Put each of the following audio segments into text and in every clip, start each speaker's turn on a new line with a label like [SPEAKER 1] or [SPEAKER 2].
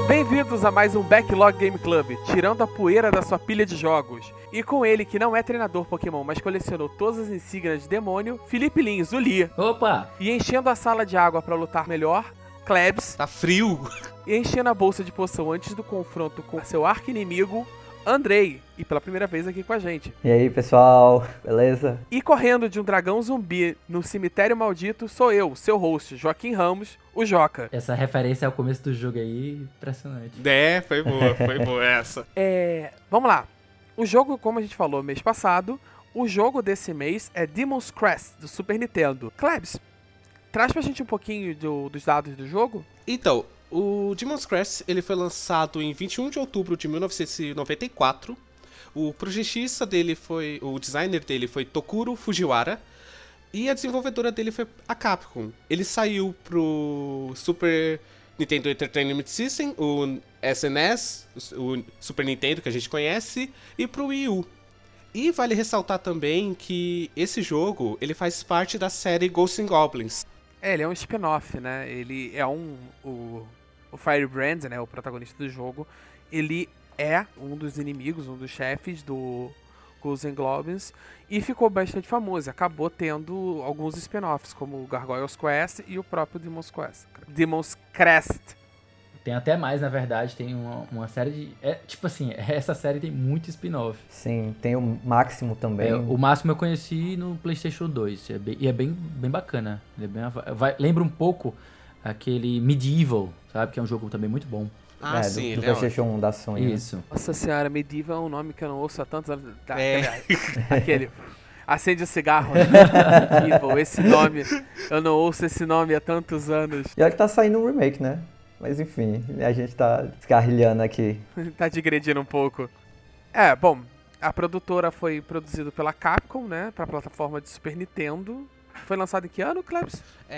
[SPEAKER 1] Bem-vindos a mais um Backlog Game Club, tirando a poeira da sua pilha de jogos. E com ele, que não é treinador Pokémon, mas colecionou todas as insígnias de demônio, Felipe Lins, o Li.
[SPEAKER 2] Opa!
[SPEAKER 1] E enchendo a sala de água pra lutar melhor, Klebs.
[SPEAKER 3] Tá frio.
[SPEAKER 1] E enchendo a bolsa de poção antes do confronto com seu arqui-inimigo, Andrei. E pela primeira vez aqui com a gente.
[SPEAKER 4] E aí, pessoal, beleza?
[SPEAKER 1] E correndo de um dragão zumbi no cemitério maldito, sou eu, seu host, Joaquim Ramos, o Joca.
[SPEAKER 2] Essa referência ao começo do jogo aí, impressionante.
[SPEAKER 3] Foi boa essa.
[SPEAKER 1] Vamos lá. O jogo, como a gente falou mês passado, o jogo desse mês é Demon's Crest, do Super Nintendo. Klebs, traz pra gente um pouquinho dos dados do jogo?
[SPEAKER 3] Então, o Demon's Crest ele foi lançado em 21 de outubro de 1994. O projetista dele o designer dele foi Tokuro Fujiwara. E a desenvolvedora dele foi a Capcom. Ele saiu pro Super Nintendo Entertainment System, o SNES, o Super Nintendo que a gente conhece, e pro Wii U. E vale ressaltar também que esse jogo ele faz parte da série Ghosts and Goblins.
[SPEAKER 1] Ele é um spin-off, né? Ele é o Firebrand, né? O protagonista do jogo. Ele é um dos inimigos, um dos chefes do Ghosts and Goblins. E ficou bastante famoso. Acabou tendo alguns spin-offs, como o Gargoyle's Quest e o próprio Demon's Crest.
[SPEAKER 2] Tem até mais, na verdade, tem uma série de... essa série tem muito spin-off.
[SPEAKER 4] Sim, tem o Máximo também.
[SPEAKER 2] O Máximo eu conheci no PlayStation 2, e é bem bacana. Ele é lembra um pouco aquele Medieval, sabe? Que é um jogo também muito bom.
[SPEAKER 3] Sim,
[SPEAKER 4] do PlayStation 1 da Sony.
[SPEAKER 2] Isso.
[SPEAKER 4] Né?
[SPEAKER 1] Nossa senhora, Medieval é um nome que eu não ouço há tantos anos. Aquele... Acende o cigarro. Medieval, esse nome... Eu não ouço esse nome há tantos anos.
[SPEAKER 4] E olha que tá saindo um remake, né? Mas enfim, a gente tá descarrilhando aqui.
[SPEAKER 1] Tá digredindo um pouco. Bom, a produtora foi produzida pela Capcom, né? Pra plataforma de Super Nintendo. Foi lançado em que ano, Klebs?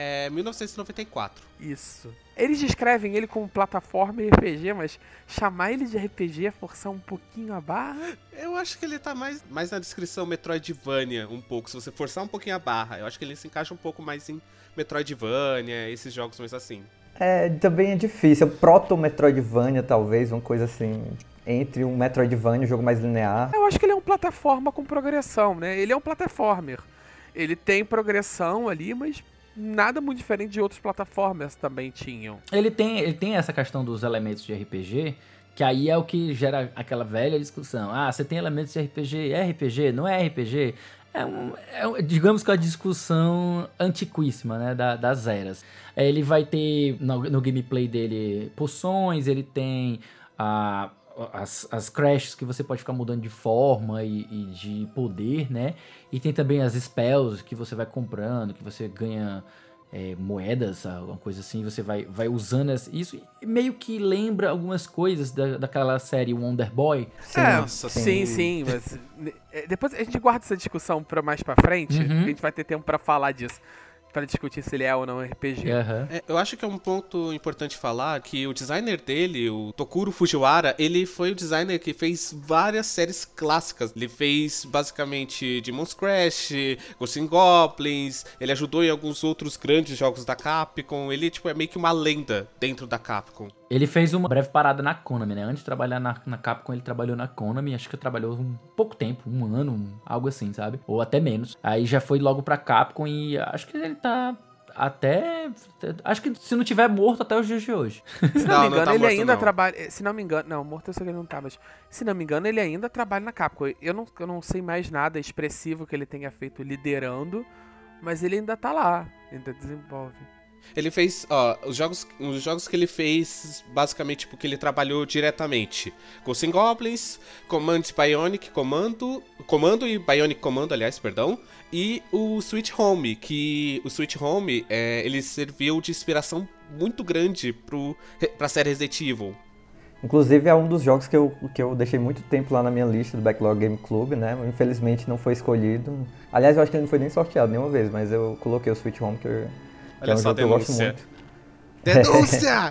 [SPEAKER 3] 1994.
[SPEAKER 1] Isso. Eles descrevem ele como plataforma e RPG, mas chamar ele de RPG é forçar um pouquinho a barra?
[SPEAKER 3] Eu acho que ele tá mais na descrição Metroidvania, um pouco. Se você forçar um pouquinho a barra, eu acho que ele se encaixa um pouco mais em Metroidvania, esses jogos mais assim.
[SPEAKER 4] Também é difícil. Proto-Metroidvania, talvez, uma coisa assim, entre um Metroidvania e um jogo mais linear.
[SPEAKER 1] Eu acho que ele é um plataforma com progressão, né? Ele é um platformer. Ele tem progressão ali, mas nada muito diferente de outros plataformas também tinham.
[SPEAKER 2] Ele tem essa questão dos elementos de RPG, que aí é o que gera aquela velha discussão. Você tem elementos de RPG, é RPG, não é RPG? Digamos que é uma discussão antiquíssima, né, das eras. Ele vai ter, no gameplay dele, poções, ele tem as crashes que você pode ficar mudando de forma e de poder, né? E tem também as spells que você vai comprando, que você ganha moedas, alguma coisa assim, você vai usando isso. E meio que lembra algumas coisas daquela série Wonder Boy.
[SPEAKER 1] Sim, mas depois a gente guarda essa discussão pra mais pra frente. A gente vai ter tempo pra falar disso, pra discutir se ele é ou não RPG.
[SPEAKER 3] Eu acho que é um ponto importante falar que o designer dele, o Tokuro Fujiwara, ele foi o designer que fez várias séries clássicas. Ele fez basicamente Demon's Crest, Ghosts and Goblins, ele ajudou em alguns outros grandes jogos da Capcom. Ele é meio que uma lenda dentro da Capcom.
[SPEAKER 2] Ele fez uma breve parada na Konami, né? Antes de trabalhar na Capcom, ele trabalhou na Konami. Acho que trabalhou um pouco tempo, um ano, algo assim, sabe? Ou até menos. Aí já foi logo pra Capcom e acho que ele tá até... Acho que se não tiver morto até os dias de hoje.
[SPEAKER 1] Se não me engano, ele ainda trabalha... Se não me engano... Não, morto eu sei que ele não tá, mas... Se não me engano, ele ainda trabalha na Capcom. Eu não sei mais nada expressivo que ele tenha feito liderando, mas ele ainda tá lá. Ainda desenvolve.
[SPEAKER 3] Ele fez, os jogos que ele fez, basicamente, porque ele trabalhou diretamente. Ghosts and Goblins, Comando e Bionic Commando, aliás, perdão. E o Sweet Home, que o Sweet Home, ele serviu de inspiração muito grande pra série Resident Evil.
[SPEAKER 4] Inclusive é um dos jogos que eu deixei muito tempo lá na minha lista do Backlog Game Club, né? Infelizmente não foi escolhido. Aliás, eu acho que ele não foi nem sorteado nenhuma vez, mas eu coloquei o Sweet Home, que é um jogo que eu gosto muito.
[SPEAKER 3] Denúncia!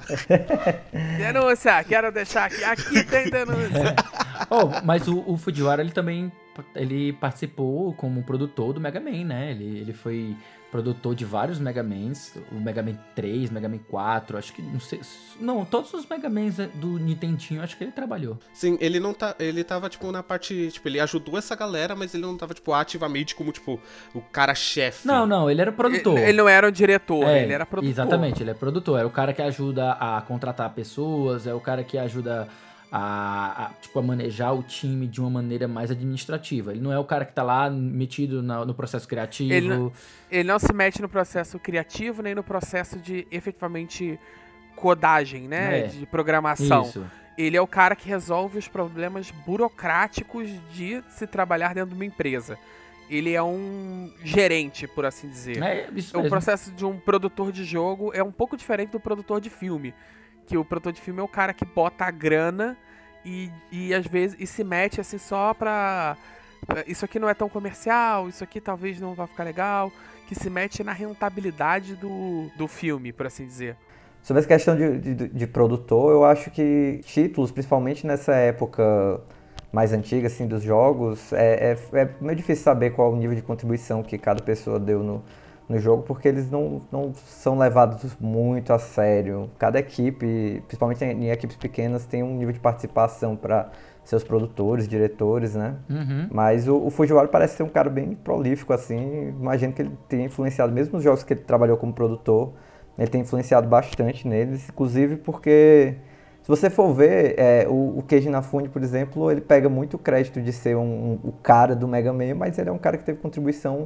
[SPEAKER 1] Denúncia! Quero deixar aqui. Aqui tem denúncia.
[SPEAKER 2] Mas o Fujiwara, ele também ele participou como produtor do Mega Man, né? Ele foi produtor de vários Mega Mans, o Mega Man 3, Mega Man 4, acho que, não sei, não, todos os Mega Mans do Nintendinho, acho que ele trabalhou.
[SPEAKER 3] Sim, ele tava, tipo, na parte, tipo, ele ajudou essa galera, mas ele não tava, tipo, ativamente como, tipo, o cara-chefe.
[SPEAKER 2] Não, ele era produtor.
[SPEAKER 1] Ele não era o diretor, ele era produtor.
[SPEAKER 2] Exatamente, ele é produtor, é o cara que ajuda a contratar pessoas, é o cara que ajuda a manejar o time de uma maneira mais administrativa. Ele não é o cara que tá lá metido no processo criativo.
[SPEAKER 1] Ele não se mete no processo criativo, nem no processo de, efetivamente, codagem, né? De programação.
[SPEAKER 2] Isso.
[SPEAKER 1] Ele é o cara que resolve os problemas burocráticos de se trabalhar dentro de uma empresa. Ele é um gerente, por assim dizer.
[SPEAKER 2] É isso mesmo.
[SPEAKER 1] O processo de um produtor de jogo é um pouco diferente do produtor de filme. Que o produtor de filme é o cara que bota a grana e às vezes e se mete assim só pra... Isso aqui não é tão comercial, isso aqui talvez não vá ficar legal. Que se mete na rentabilidade do filme, por assim dizer.
[SPEAKER 4] Sobre essa questão de produtor, eu acho que títulos, principalmente nessa época mais antiga assim, dos jogos, é meio difícil saber qual o nível de contribuição que cada pessoa deu no jogo, porque eles não são levados muito a sério. Cada equipe, principalmente em equipes pequenas, tem um nível de participação para seus produtores, diretores, né?
[SPEAKER 2] Uhum.
[SPEAKER 4] Mas o Fujiwara parece ser um cara bem prolífico, assim. Imagino que ele tenha influenciado, mesmo nos jogos que ele trabalhou como produtor, ele tem influenciado bastante neles, inclusive porque, se você for ver, o Keiji Inafune, por exemplo, ele pega muito crédito de ser o cara do Mega Man, mas ele é um cara que teve contribuição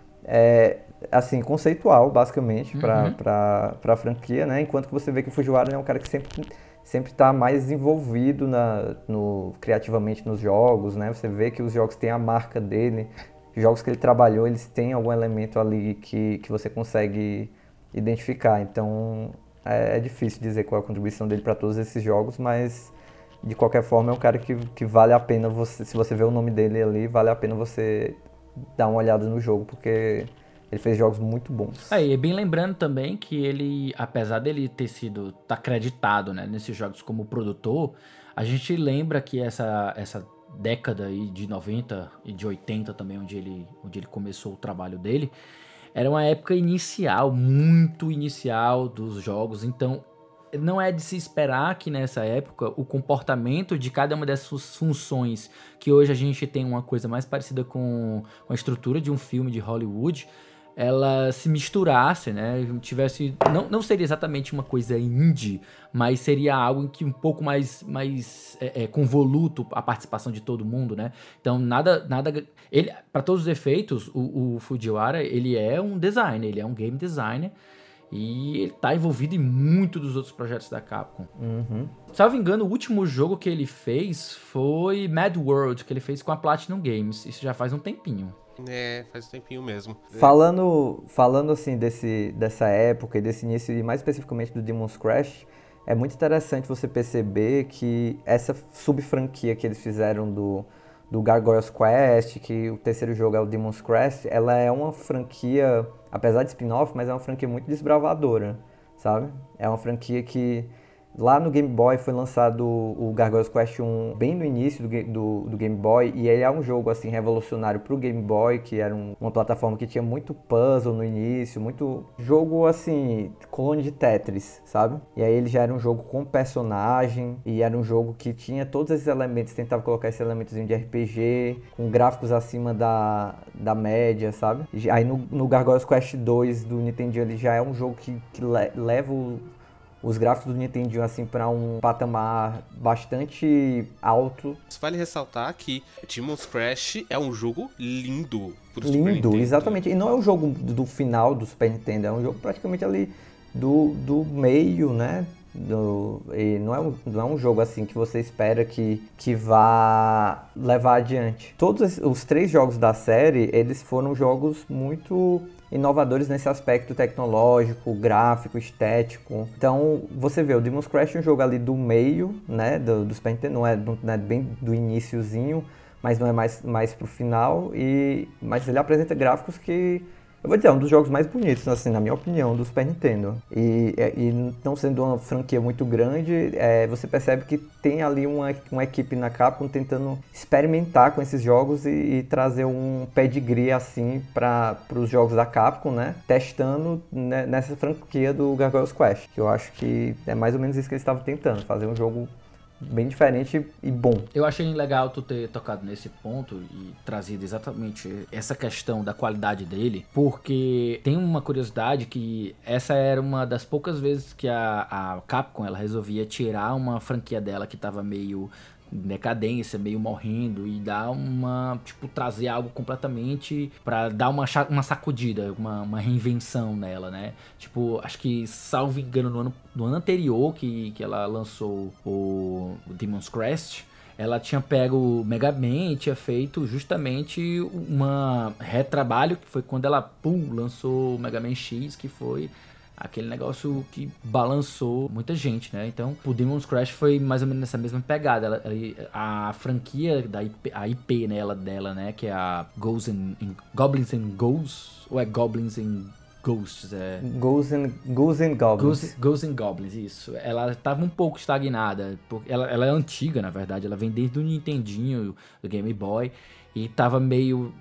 [SPEAKER 4] assim, conceitual, basicamente, para a franquia, né? Enquanto que você vê que o Fujiwara é um cara que sempre está mais envolvido criativamente nos jogos, né? Você vê que os jogos têm a marca dele, os jogos que ele trabalhou, eles têm algum elemento ali que você consegue identificar. Então, é difícil dizer qual é a contribuição dele para todos esses jogos, mas de qualquer forma é um cara que vale a pena se você vê o nome dele ali, vale a pena você dar uma olhada no jogo, porque ele fez jogos muito bons.
[SPEAKER 2] E bem lembrando também que ele, apesar dele tá acreditado, né, nesses jogos como produtor, a gente lembra que essa década aí de 90 e de 80 também, onde ele começou o trabalho dele, era uma época inicial, muito inicial dos jogos, então não é de se esperar que nessa época o comportamento de cada uma dessas funções, que hoje a gente tem uma coisa mais parecida com a estrutura de um filme de Hollywood, ela se misturasse, né? Tivesse, não seria exatamente uma coisa indie, mas seria algo em que um pouco mais convoluto a participação de todo mundo, né? Então nada ele, para todos os efeitos, o Fujiwara, ele é um designer, ele é um game designer. E ele tá envolvido em muitos dos outros projetos da Capcom.
[SPEAKER 4] Uhum.
[SPEAKER 2] Salvo engano, o último jogo que ele fez foi Mad World, que ele fez com a Platinum Games. Isso já faz um tempinho.
[SPEAKER 3] Faz um tempinho mesmo.
[SPEAKER 4] Falando assim dessa época e desse início, e mais especificamente do Demon's Crash, é muito interessante você perceber que essa sub-franquia que eles fizeram do Gargoyle's Quest, que o terceiro jogo é o Demon's Crash, ela é uma franquia, apesar de spin-off, mas é uma franquia muito desbravadora, sabe? É uma franquia que lá no Game Boy foi lançado o Gargoyle's Quest 1 bem no início do Game Boy, e ele é um jogo assim revolucionário pro Game Boy, que era uma plataforma que tinha muito puzzle no início, muito jogo assim, clone de Tetris, sabe? E aí ele já era um jogo com personagem, e era um jogo que tinha todos esses elementos, tentava colocar esses elementos de RPG, com gráficos acima da média, sabe? E aí no Gargoyle's Quest 2 do Nintendo, ele já é um jogo que leva os gráficos do Nintendo assim para um patamar bastante alto.
[SPEAKER 3] Vale ressaltar que Demon's Crash é um jogo lindo pro Super Nintendo.
[SPEAKER 4] Lindo, exatamente. E não é um jogo do final do Super Nintendo, é um jogo praticamente ali do meio, né? E não é um jogo assim que você espera que vá levar adiante. Todos os 3 jogos da série, eles foram jogos muito inovadores nesse aspecto tecnológico, gráfico, estético. Então, você vê, o Demon's Crash é um jogo ali do meio, né, do Super Nintendo, não é bem do iniciozinho, mas não é mais pro final, mas ele apresenta gráficos que eu vou dizer, é um dos jogos mais bonitos, assim, na minha opinião, do Super Nintendo. E não sendo uma franquia muito grande, você percebe que tem ali uma equipe na Capcom tentando experimentar com esses jogos e trazer um pedigree, assim, para os jogos da Capcom, né? Testando nessa franquia do Gargoyle's Quest. Que eu acho que é mais ou menos isso que eles estavam tentando, fazer um jogo bem diferente e bom.
[SPEAKER 2] Eu achei legal tu ter tocado nesse ponto e trazido exatamente essa questão da qualidade dele, porque tem uma curiosidade que essa era uma das poucas vezes que a Capcom ela resolvia tirar uma franquia dela que tava meio decadência, meio morrendo e dar trazer algo completamente pra dar uma sacudida, uma reinvenção nela, né? Tipo, acho que, salvo engano, no ano anterior que ela lançou o Demon's Crest, ela tinha pego o Mega Man e tinha feito justamente uma retrabalho, que foi quando ela lançou o Mega Man X, que foi aquele negócio que balançou muita gente, né? Então, o Demon's Crash foi mais ou menos nessa mesma pegada. A franquia a IP dela, né? Que é a Goblins and Ghosts, ou é Goblins and Ghosts?
[SPEAKER 4] Ghosts and Goblins.
[SPEAKER 2] Ghosts and Goblins, isso. Ela tava um pouco estagnada. Ela é antiga, na verdade. Ela vem desde o Nintendinho, do Game Boy. E tava meio...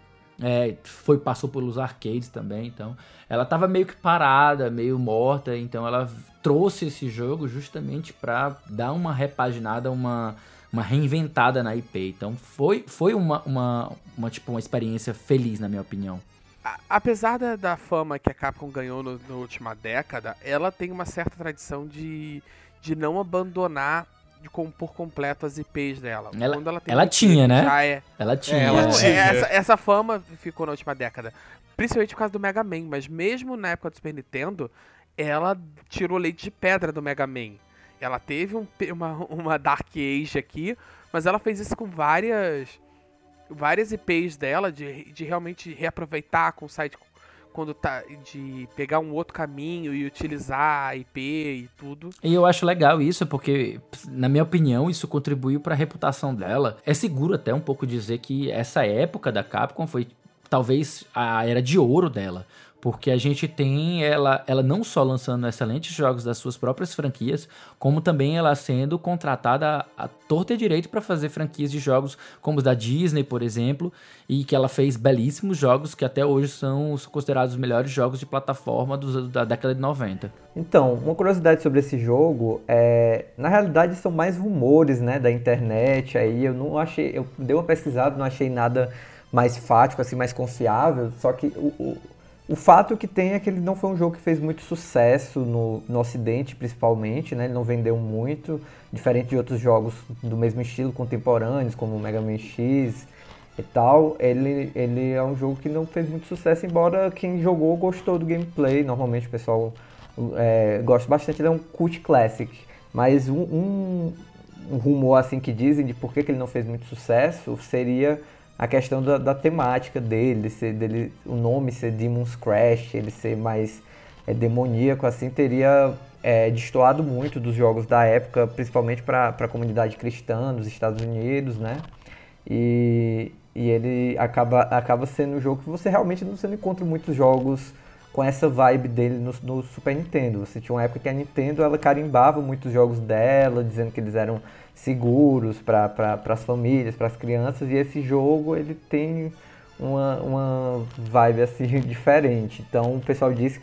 [SPEAKER 2] passou pelos arcades também, então ela tava meio que parada, meio morta, então ela trouxe esse jogo justamente para dar uma repaginada, uma reinventada na IP. Então foi uma experiência feliz, na minha opinião.
[SPEAKER 1] Apesar da fama que a Capcom ganhou na última década, ela tem uma certa tradição de não abandonar por completo as IPs dela.
[SPEAKER 2] Ela tinha, né? Ela tinha.
[SPEAKER 1] Essa fama ficou na última década. Principalmente por causa do Mega Man. Mas mesmo na época do Super Nintendo, ela tirou leite de pedra do Mega Man. Ela teve uma Dark Age aqui, mas ela fez isso com várias IPs dela, de realmente reaproveitar com o site quando tá, de pegar um outro caminho e utilizar a IP e tudo.
[SPEAKER 2] E eu acho legal isso, porque, na minha opinião, isso contribuiu para a reputação dela. É seguro até um pouco dizer que essa época da Capcom foi talvez a era de ouro dela, porque a gente tem ela não só lançando excelentes jogos das suas próprias franquias, como também ela sendo contratada à torta e direito para fazer franquias de jogos como os da Disney, por exemplo, e que ela fez belíssimos jogos que até hoje são considerados os melhores jogos de plataforma da década de 90.
[SPEAKER 4] Então, uma curiosidade sobre esse jogo na realidade são mais rumores, né, da internet. Aí eu dei uma pesquisada, não achei nada mais fático, assim, mais confiável, só que o fato que tem é que ele não foi um jogo que fez muito sucesso no Ocidente, principalmente, né? Ele não vendeu muito, diferente de outros jogos do mesmo estilo, contemporâneos, como o Mega Man X e tal. Ele é um jogo que não fez muito sucesso, embora quem jogou gostou do gameplay. Normalmente o pessoal gosta bastante, ele é um cult classic. Mas um rumor assim que dizem de por que ele não fez muito sucesso seria a questão da temática dele, o nome ser Demon's Crash, ele ser mais demoníaco, assim, teria destoado muito dos jogos da época, principalmente para a comunidade cristã dos Estados Unidos, né? E ele acaba sendo um jogo que você realmente não encontra muitos jogos com essa vibe dele no Super Nintendo. Você tinha uma época que a Nintendo ela carimbava muitos jogos dela, dizendo que eles eram seguros para as famílias, para as crianças, e esse jogo ele tem uma vibe assim diferente. Então o pessoal disse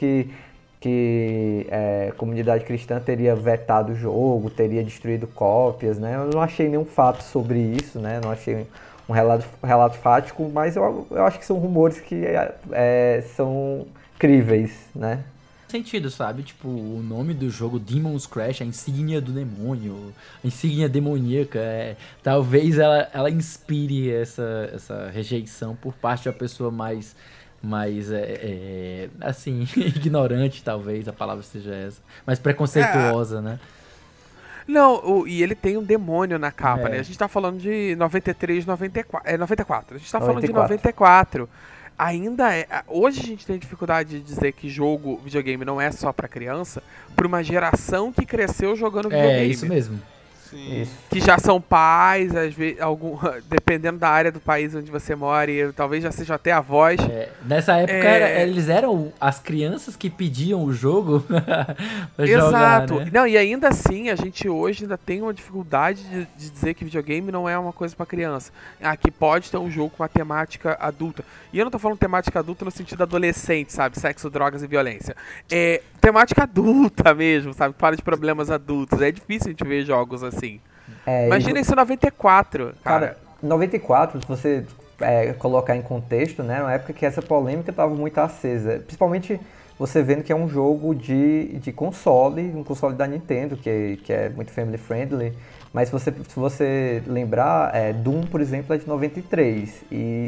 [SPEAKER 4] que a comunidade cristã teria vetado o jogo, teria destruído cópias, né? Eu não achei nenhum fato sobre isso, né? Não achei um relato fático, mas eu acho que são rumores que são críveis, né?
[SPEAKER 2] Sentido, sabe? Tipo, o nome do jogo Demon's Crash, a insígnia do demônio, a insígnia demoníaca, talvez ela inspire essa rejeição por parte da pessoa mais assim, ignorante, talvez a palavra seja essa, mais preconceituosa, né?
[SPEAKER 1] Não, e ele tem um demônio na capa, né? A gente tá falando de 93, 94, 94, a gente tá falando de 94. Ainda hoje a gente tem dificuldade de dizer que videogame não é só pra criança, por uma geração que cresceu jogando videogame.
[SPEAKER 2] É isso mesmo.
[SPEAKER 3] Sim.
[SPEAKER 1] Que já são pais, às vezes, dependendo da área do país onde você mora, e talvez já sejam até avós.
[SPEAKER 2] Nessa época, eles eram as crianças que pediam o jogo pra
[SPEAKER 1] Exato.
[SPEAKER 2] jogar, né?
[SPEAKER 1] Não, e ainda assim, a gente hoje ainda tem uma dificuldade de dizer que videogame não é uma coisa pra criança. Que pode ter um jogo com uma temática adulta. E eu não tô falando temática adulta no sentido adolescente, sabe? Sexo, drogas e violência. É temática adulta mesmo, sabe? Fala de problemas adultos. É difícil a gente ver jogos assim. Imagina isso em 94, cara.
[SPEAKER 4] 94, se você colocar em contexto, né? Uma época que essa polêmica estava muito acesa. Principalmente você vendo que é um jogo de console, um console da Nintendo, que é muito family friendly. Mas se você lembrar, Doom, por exemplo, é de 93.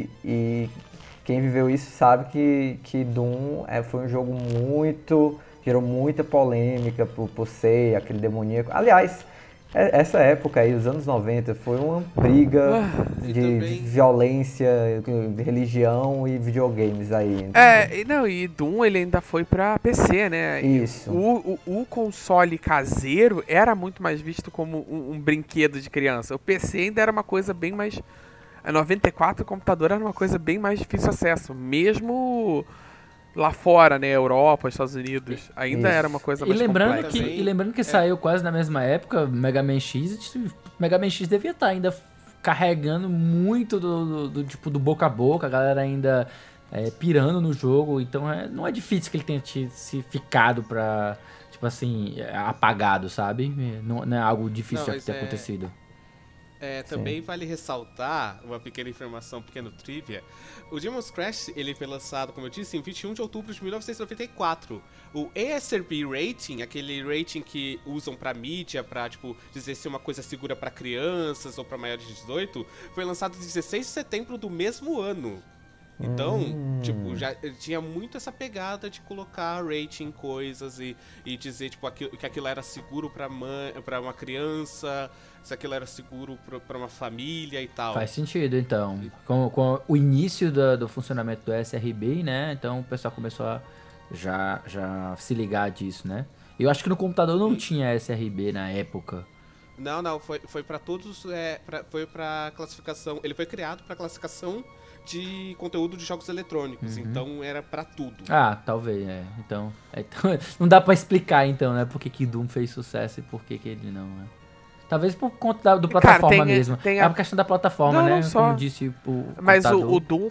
[SPEAKER 4] E quem viveu isso sabe que Doom foi um jogo gerou muita polêmica por ser aquele demoníaco. Aliás, essa época aí, os anos 90, foi uma briga de violência, de religião e videogames aí.
[SPEAKER 1] E Doom ele ainda foi pra PC, né?
[SPEAKER 4] Isso.
[SPEAKER 1] O console caseiro era muito mais visto como um brinquedo de criança. O PC ainda era uma coisa bem mais... Em 94 o computador era uma coisa bem mais difícil acesso, mesmo lá fora, né, Europa, Estados Unidos, ainda era uma coisa mais complexa.
[SPEAKER 2] E lembrando que saiu quase na mesma época Mega Man X, Mega Man X devia estar ainda carregando muito do tipo do boca a boca, a galera ainda pirando no jogo, então não é difícil que ele tenha se ficado pra, tipo assim, apagado, sabe? Não é algo difícil de ter acontecido.
[SPEAKER 3] Também vale ressaltar uma pequena informação, um pequeno trivia. O Demon's Crash, ele foi lançado, como eu disse, em 21 de outubro de 1994. O ASRB Rating, aquele rating que usam pra mídia, pra, tipo, dizer se uma coisa é segura pra crianças ou pra maiores de 18, foi lançado em 16 de setembro do mesmo ano. Então, tipo, já tinha muito essa pegada de colocar rating em coisas e dizer, tipo, que aquilo era seguro pra uma criança, se aquilo era seguro pra uma família e tal.
[SPEAKER 2] Faz sentido, então. Com o início do funcionamento do SRB, né? Então o pessoal começou a já se ligar disso, né? Eu acho que no computador não tinha SRB na época.
[SPEAKER 3] Não, foi pra todos, foi pra classificação, ele foi criado pra classificação de conteúdo de jogos eletrônicos, então era pra tudo.
[SPEAKER 2] Talvez, Então, não dá pra explicar, então, né? Por que Doom fez sucesso e por que ele não, né? Talvez por conta do plataforma mesmo. É uma questão da plataforma, né? Como disse o
[SPEAKER 1] Mas
[SPEAKER 2] computador.
[SPEAKER 1] o Doom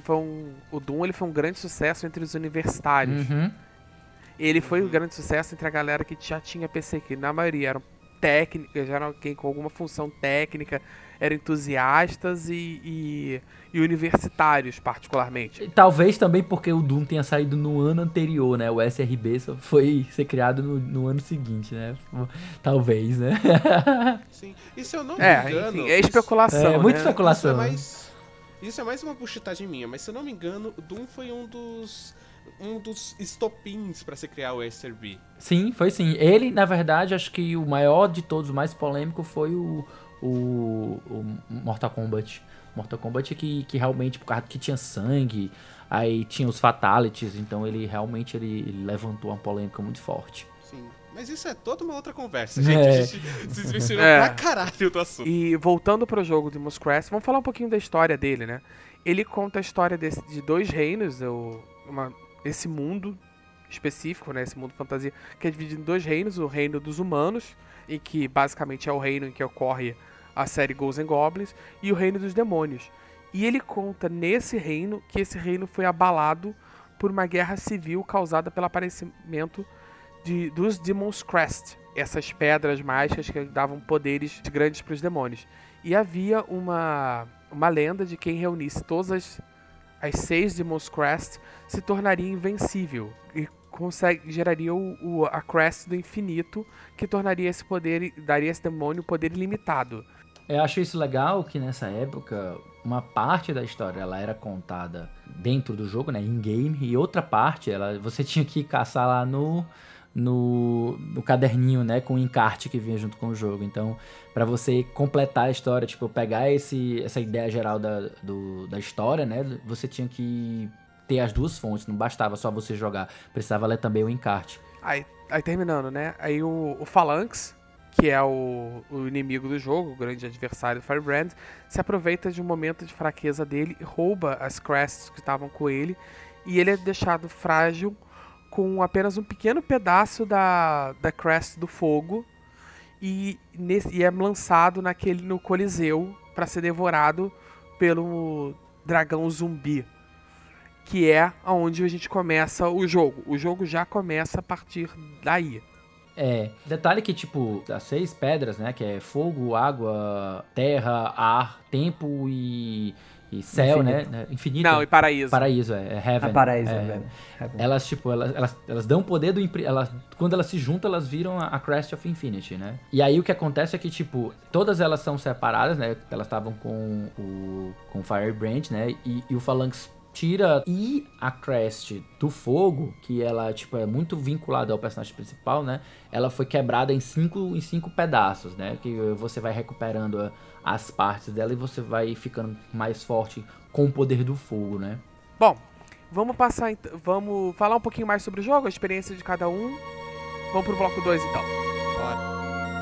[SPEAKER 1] ele foi um grande sucesso entre os universitários. Ele foi um grande sucesso entre a galera que já tinha PC, que na maioria eram técnicas, já eram alguém com alguma função técnica, eram entusiastas e universitários, particularmente.
[SPEAKER 2] Talvez também porque o Doom tenha saído no ano anterior, né? O SRB só foi ser criado no ano seguinte, né? Talvez, né?
[SPEAKER 3] Sim. E se eu não me engano...
[SPEAKER 1] Enfim, é especulação, né?
[SPEAKER 2] Muita especulação.
[SPEAKER 3] Isso é mais uma buchitagem minha, mas se eu não me engano, o Doom foi um dos estopins pra se criar o SRB.
[SPEAKER 2] Sim, foi sim. Ele, na verdade, acho que o maior de todos, o mais polêmico, foi o Mortal Kombat. Mortal Kombat que realmente, por causa que tinha sangue, aí tinha os fatalities, então ele realmente levantou uma polêmica muito forte.
[SPEAKER 3] Sim, mas isso é toda uma outra conversa, gente. A gente se desvencilhou pra caralho do assunto.
[SPEAKER 1] E voltando pro jogo de Demon's Crash, vamos falar um pouquinho da história dele, né? Ele conta a história de dois reinos, esse mundo específico, né? Esse mundo fantasia, que é dividido em dois reinos, o reino dos humanos, em que basicamente é o reino em que ocorre a série Ghosts and Goblins, e o reino dos demônios. E ele conta nesse reino que esse reino foi abalado por uma guerra civil causada pelo aparecimento dos Demon's Crest, essas pedras mágicas que davam poderes grandes para os demônios. E havia uma lenda de quem reunisse todas as 6 Demon's Crest se tornaria invencível e geraria a Crest do infinito, que tornaria esse poder, daria a esse demônio poder ilimitado.
[SPEAKER 2] Eu acho isso legal que nessa época uma parte da história ela era contada dentro do jogo, né, in-game, e outra parte você tinha que caçar lá no caderninho, né, com o encarte que vinha junto com o jogo. Então, para você completar a história, tipo, pegar essa ideia geral da história, né, você tinha que ter as duas fontes, não bastava só você jogar, precisava ler também o encarte.
[SPEAKER 1] Aí terminando, né, aí o Phalanx, que é o inimigo do jogo, o grande adversário do Firebrand, se aproveita de um momento de fraqueza dele e rouba as crests que estavam com ele, e ele é deixado frágil com apenas um pequeno pedaço da crest do fogo, e é lançado no Coliseu para ser devorado pelo dragão zumbi, que é onde a gente começa o jogo. O jogo já começa a partir daí.
[SPEAKER 2] Detalhe que, tipo, as 6 pedras, né, que é fogo, água, terra, ar, tempo e céu,
[SPEAKER 4] Infinito.
[SPEAKER 2] né, infinito.
[SPEAKER 1] Não, e paraíso.
[SPEAKER 2] Paraíso, Heaven.
[SPEAKER 4] Paraíso, velho.
[SPEAKER 2] Elas, tipo, elas dão poder quando elas se juntam, elas viram a Crest of Infinity, né? E aí o que acontece é que, tipo, todas elas são separadas, né, elas estavam com o Firebrand, né, e o Phalanx tira a Crest do fogo, que ela, tipo, é muito vinculada ao personagem principal, né? Ela foi quebrada em cinco pedaços, né? Que você vai recuperando as partes dela e você vai ficando mais forte com o poder do fogo, né?
[SPEAKER 1] Bom, vamos falar um pouquinho mais sobre o jogo, a experiência de cada um. Vamos pro bloco 2, então.
[SPEAKER 3] Bora.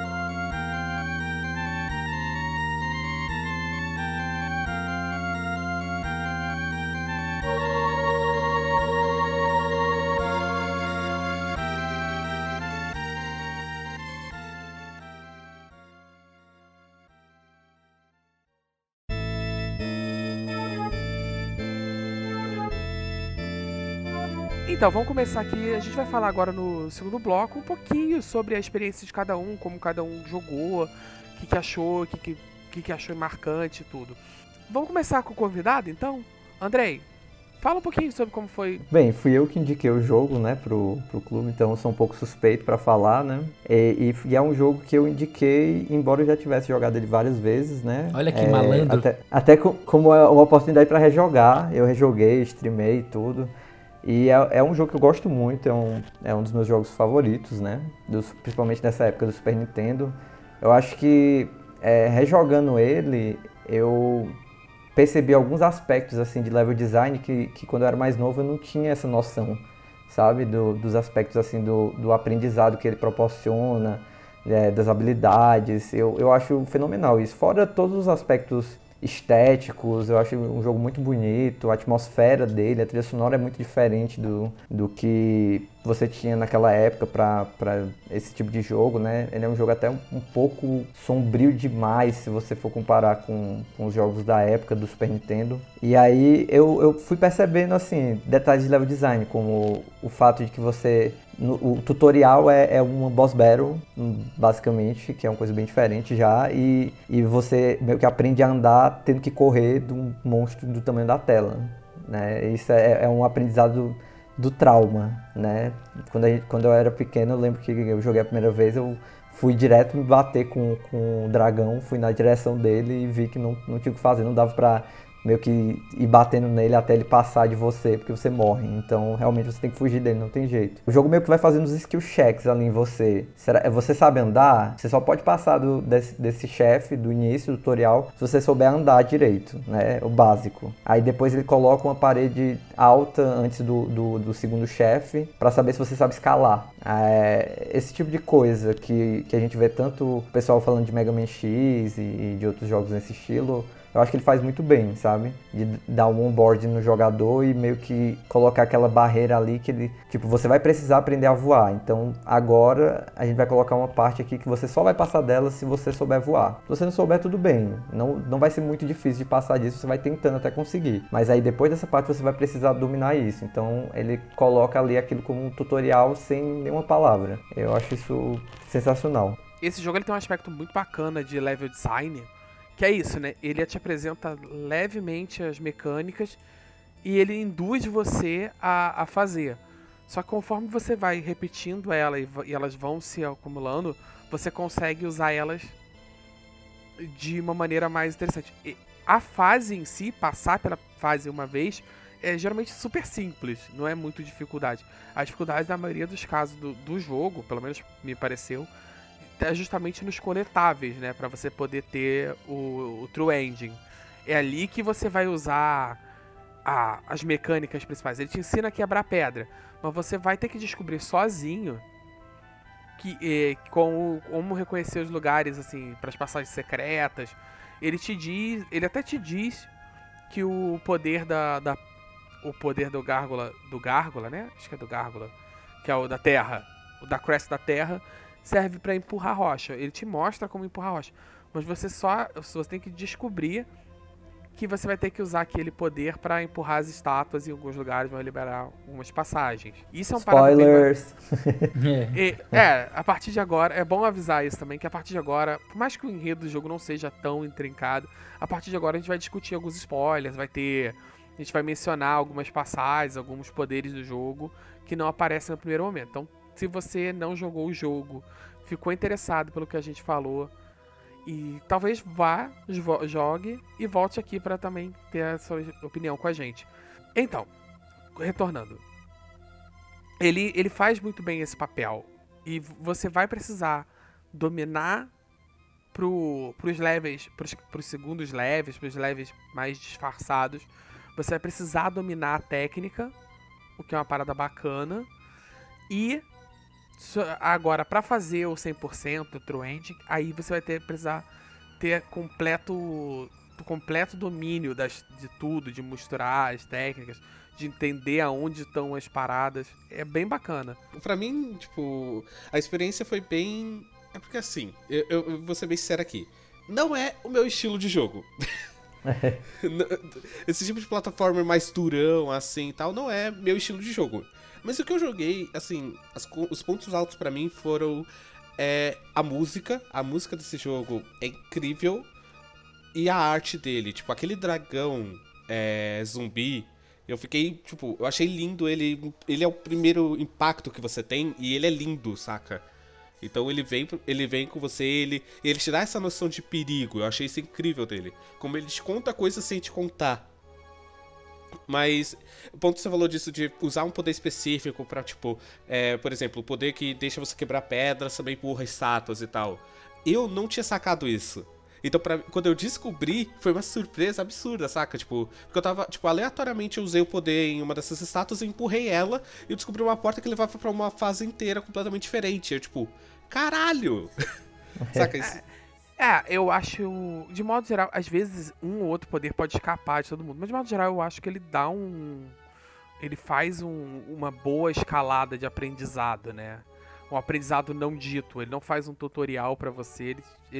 [SPEAKER 1] Então, vamos começar aqui. A gente vai falar agora no segundo bloco um pouquinho sobre a experiência de cada um, como cada um jogou, o que achou, o que achou marcante e tudo. Vamos começar com o convidado, então? Andrei, fala um pouquinho sobre como foi.
[SPEAKER 4] Bem, fui eu que indiquei o jogo, né, pro clube, então eu sou um pouco suspeito pra falar, né? E é um jogo que eu indiquei, embora eu já tivesse jogado ele várias vezes, né?
[SPEAKER 2] Olha que malandro.
[SPEAKER 4] Até como é uma oportunidade pra rejogar, eu rejoguei, streamei e tudo. E é um jogo que eu gosto muito, é um dos meus jogos favoritos, né? Principalmente nessa época do Super Nintendo. Eu acho que rejogando ele, eu percebi alguns aspectos assim de level design que quando eu era mais novo eu não tinha essa noção, sabe? Dos aspectos assim do aprendizado que ele proporciona, das habilidades. Eu acho fenomenal isso. Fora todos os aspectos estéticos, eu acho um jogo muito bonito, a atmosfera dele, a trilha sonora é muito diferente do que você tinha naquela época para esse tipo de jogo, né? Ele é um jogo até um pouco sombrio demais se você for comparar com os jogos da época do Super Nintendo. E aí eu fui percebendo assim detalhes de level design, como o fato de que o tutorial é uma boss battle, basicamente, que é uma coisa bem diferente já, e você meio que aprende a andar tendo que correr de um monstro do tamanho da tela, né? Isso é um aprendizado do trauma, né? Quando eu era pequeno, eu lembro que eu joguei a primeira vez, eu fui direto me bater com o dragão, fui na direção dele e vi que não tinha o que fazer, não dava pra meio que ir batendo nele até ele passar de você, porque você morre. Então, realmente, você tem que fugir dele, não tem jeito. O jogo meio que vai fazendo os skill checks ali em você. Você sabe andar? Você só pode passar desse chefe, do início do tutorial, se você souber andar direito, né? O básico. Aí depois ele coloca uma parede alta antes do segundo chefe, pra saber se você sabe escalar. Esse tipo de coisa que a gente vê tanto o pessoal falando de Mega Man X e de outros jogos nesse estilo, eu acho que ele faz muito bem, sabe? De dar um onboard no jogador e meio que colocar aquela barreira ali que ele... Tipo, você vai precisar aprender a voar. Então, agora, a gente vai colocar uma parte aqui que você só vai passar dela se você souber voar. Se você não souber, tudo bem. Não vai ser muito difícil de passar disso, você vai tentando até conseguir. Mas aí, depois dessa parte, você vai precisar dominar isso. Então, ele coloca ali aquilo como um tutorial sem nenhuma palavra. Eu acho isso sensacional.
[SPEAKER 1] Esse jogo ele tem um aspecto muito bacana de level design, que é isso, né? Ele te apresenta levemente as mecânicas e ele induz você a fazer. Só que conforme você vai repetindo ela e elas vão se acumulando, você consegue usar elas de uma maneira mais interessante. E a fase em si, passar pela fase uma vez, é geralmente super simples, não é muito dificuldade. A dificuldade, na maioria dos casos do jogo, pelo menos me pareceu, é justamente nos coletáveis, né? Pra você poder ter o True Ending. É ali que você vai usar as mecânicas principais. Ele te ensina a quebrar pedra, mas você vai ter que descobrir sozinho como reconhecer os lugares, assim, para as passagens secretas. Ele até te diz que o poder o poder do Gárgula, né? Acho que é do Gárgula, que é o da Terra, o da Crest da Terra, serve para empurrar rocha. Ele te mostra como empurrar rocha, mas você tem que descobrir que você vai ter que usar aquele poder para empurrar as estátuas e em alguns lugares vão liberar algumas passagens. Isso é um parado
[SPEAKER 4] Spoilers!
[SPEAKER 1] A partir de agora, é bom avisar isso também, que a partir de agora, por mais que o enredo do jogo não seja tão intrincado, a partir de agora a gente vai discutir alguns spoilers, a gente vai mencionar algumas passagens, alguns poderes do jogo que não aparecem no primeiro momento. Então, se você não jogou o jogo, ficou interessado pelo que a gente falou, e talvez jogue e volte aqui para também ter a sua opinião com a gente. Então, retornando. Ele faz muito bem esse papel. E você vai precisar dominar pros levels, pros segundos levels, pros levels mais disfarçados. Você vai precisar dominar a técnica, o que é uma parada bacana. E agora, para fazer o 100% do True Ending, aí você vai precisar ter completo domínio de tudo, de misturar as técnicas, de entender aonde estão as paradas. É bem bacana.
[SPEAKER 3] Pra mim, tipo, a experiência foi bem... É porque assim, eu vou ser bem sincero aqui, não é o meu estilo de jogo. Esse tipo de plataforma mais durão, assim e tal, não é meu estilo de jogo. Mas o que eu joguei, assim, os pontos altos pra mim foram a música. A música desse jogo é incrível. E a arte dele, tipo, aquele dragão zumbi, eu achei lindo ele. Ele é o primeiro impacto que você tem e ele é lindo, saca? Então ele vem com você, ele te dá essa noção de perigo. Eu achei isso incrível dele. Como ele te conta coisas sem te contar. Mas o ponto que você falou disso de usar um poder específico pra, tipo, por exemplo, o poder que deixa você quebrar pedras também empurra estátuas e tal. Eu não tinha sacado isso. Então, quando eu descobri, foi uma surpresa absurda, saca? Tipo, porque eu tava, tipo, aleatoriamente eu usei o poder em uma dessas estátuas, eu empurrei ela e eu descobri uma porta que levava pra uma fase inteira completamente diferente. Eu, tipo, caralho! Saca isso?
[SPEAKER 1] Eu acho, de modo geral, às vezes um ou outro poder pode escapar de todo mundo, mas de modo geral eu acho que ele dá ele faz uma boa escalada de aprendizado, né? Um aprendizado não dito, ele não faz um tutorial pra você,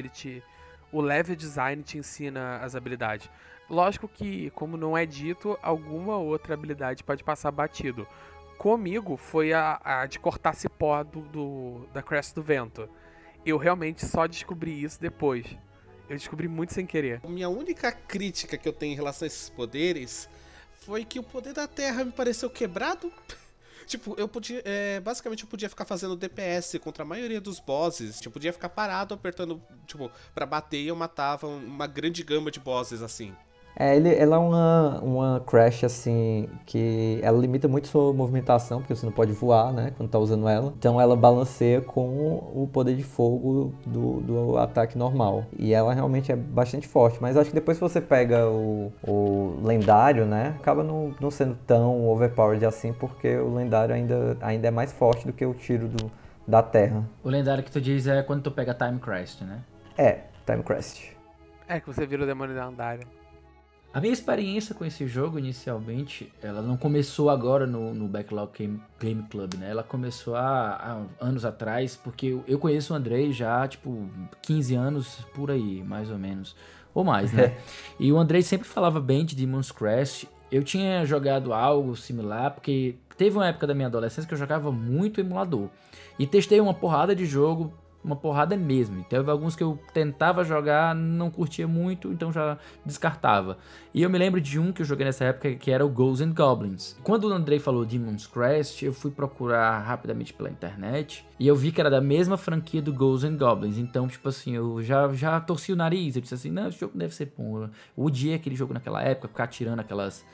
[SPEAKER 1] o level design te ensina as habilidades. Lógico que, como não é dito, alguma outra habilidade pode passar batido. Comigo foi a de cortar cipó da Crest do Vento. Eu realmente só descobri isso depois. Eu descobri muito sem querer.
[SPEAKER 3] A minha única crítica que eu tenho em relação a esses poderes foi que o poder da Terra me pareceu quebrado. Tipo, basicamente eu podia ficar fazendo DPS contra a maioria dos bosses. Tipo, eu podia ficar parado apertando, tipo, pra bater e eu matava uma grande gama de bosses, assim.
[SPEAKER 4] Ela é uma Crash, assim, que ela limita muito sua movimentação, porque você não pode voar, né, quando tá usando ela. Então ela balanceia com o poder de fogo do ataque normal. E ela realmente é bastante forte, mas acho que depois que você pega o lendário, né, acaba não sendo tão overpowered assim, porque o lendário ainda é mais forte do que o tiro da terra.
[SPEAKER 2] O lendário que tu diz é quando tu pega Time Crest, né?
[SPEAKER 4] Time Crest.
[SPEAKER 1] Que você vira o demônio lendário.
[SPEAKER 2] A minha experiência com esse jogo, inicialmente, ela não começou agora no Backlog Game Club, né? Ela começou há anos atrás, porque eu conheço o Andrei já, tipo, 15 anos por aí, mais ou menos. Ou mais, né? E o Andrei sempre falava bem de Demon's Crest. Eu tinha jogado algo similar, porque teve uma época da minha adolescência que eu jogava muito emulador. E testei uma porrada de jogo, uma porrada mesmo. E teve alguns que eu tentava jogar, não curtia muito, então já descartava. E eu me lembro de um que eu joguei nessa época, que era o Ghosts and Goblins. Quando o Andrei falou Demon's Crest, eu fui procurar rapidamente pela internet, e eu vi que era da mesma franquia do Ghosts and Goblins. Então, tipo assim, eu já torci o nariz, eu disse assim, não, esse jogo deve ser bom. Eu odiei aquele jogo naquela época, ficar tirando aquelas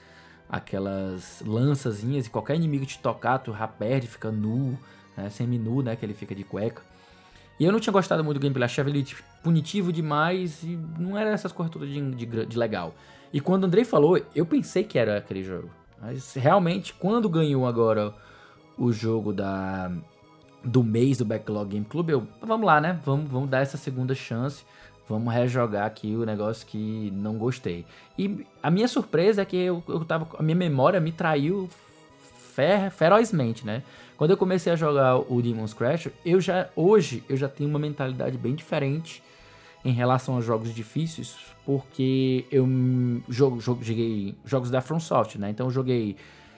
[SPEAKER 2] lançazinhas, e qualquer inimigo te tocar, tu já perde, fica nu, né, semi-nu, né, que ele fica de cueca. E eu não tinha gostado muito do gameplay, achava ele punitivo demais e não era essas coisas todas de legal. E quando o Andrei falou, eu pensei que era aquele jogo. Mas realmente, quando ganhou agora o jogo do mês do Backlog Game Club, vamos lá, né? Vamos dar essa segunda chance. Vamos rejogar aqui o negócio que não gostei. E a minha surpresa é que a minha memória me traiu ferozmente, né? Quando eu comecei a jogar o Demon's Crasher, hoje eu já tenho uma mentalidade bem diferente em relação a jogos difíceis, porque eu joguei jogos da FromSoft, né? Então eu joguei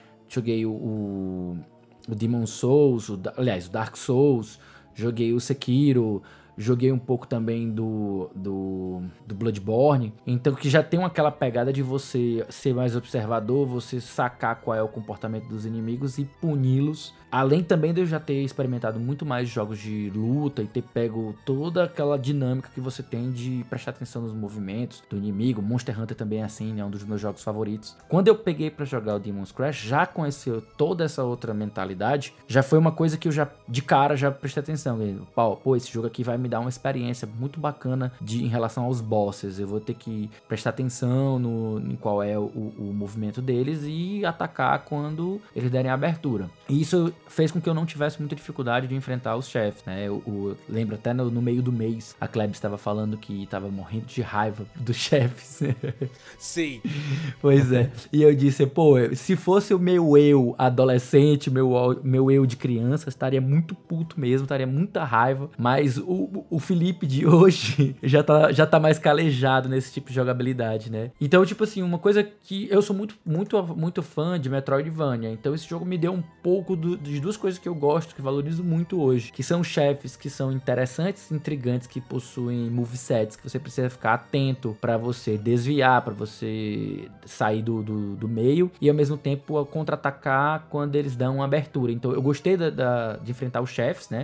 [SPEAKER 2] o Demon's Souls, o Dark Souls, joguei o Sekiro, joguei um pouco também do Bloodborne, então que já tem aquela pegada de você ser mais observador, você sacar qual é o comportamento dos inimigos e puni-los. Além também de eu já ter experimentado muito mais jogos de luta e ter pego toda aquela dinâmica que você tem de prestar atenção nos movimentos do inimigo. Monster Hunter também é assim, é um dos meus jogos favoritos. Quando eu peguei pra jogar o Demon's Crash, já conheceu toda essa outra mentalidade, já foi uma coisa que eu já, de cara, já prestei atenção. Pô, esse jogo aqui vai me dar uma experiência muito bacana em relação aos bosses. Eu vou ter que prestar atenção em qual é o movimento deles e atacar quando eles derem a abertura. E isso fez com que eu não tivesse muita dificuldade de enfrentar os chefes, né? Eu lembro até no meio do mês, a Klebs estava falando que estava morrendo de raiva dos chefes.
[SPEAKER 3] Sim.
[SPEAKER 2] Pois é. E eu disse, pô, se fosse o meu eu adolescente, meu eu de criança, estaria muito puto mesmo, estaria muita raiva. Mas o Felipe de hoje já tá mais calejado nesse tipo de jogabilidade, né? Então, tipo assim, uma coisa que eu sou muito fã de Metroidvania. Então esse jogo me deu um pouco de duas coisas que eu gosto, que valorizo muito hoje, que são chefes que são interessantes, intrigantes, que possuem movesets que você precisa ficar atento pra você desviar, pra você sair do meio e ao mesmo tempo contra-atacar quando eles dão uma abertura. Então eu gostei de enfrentar os chefes, né?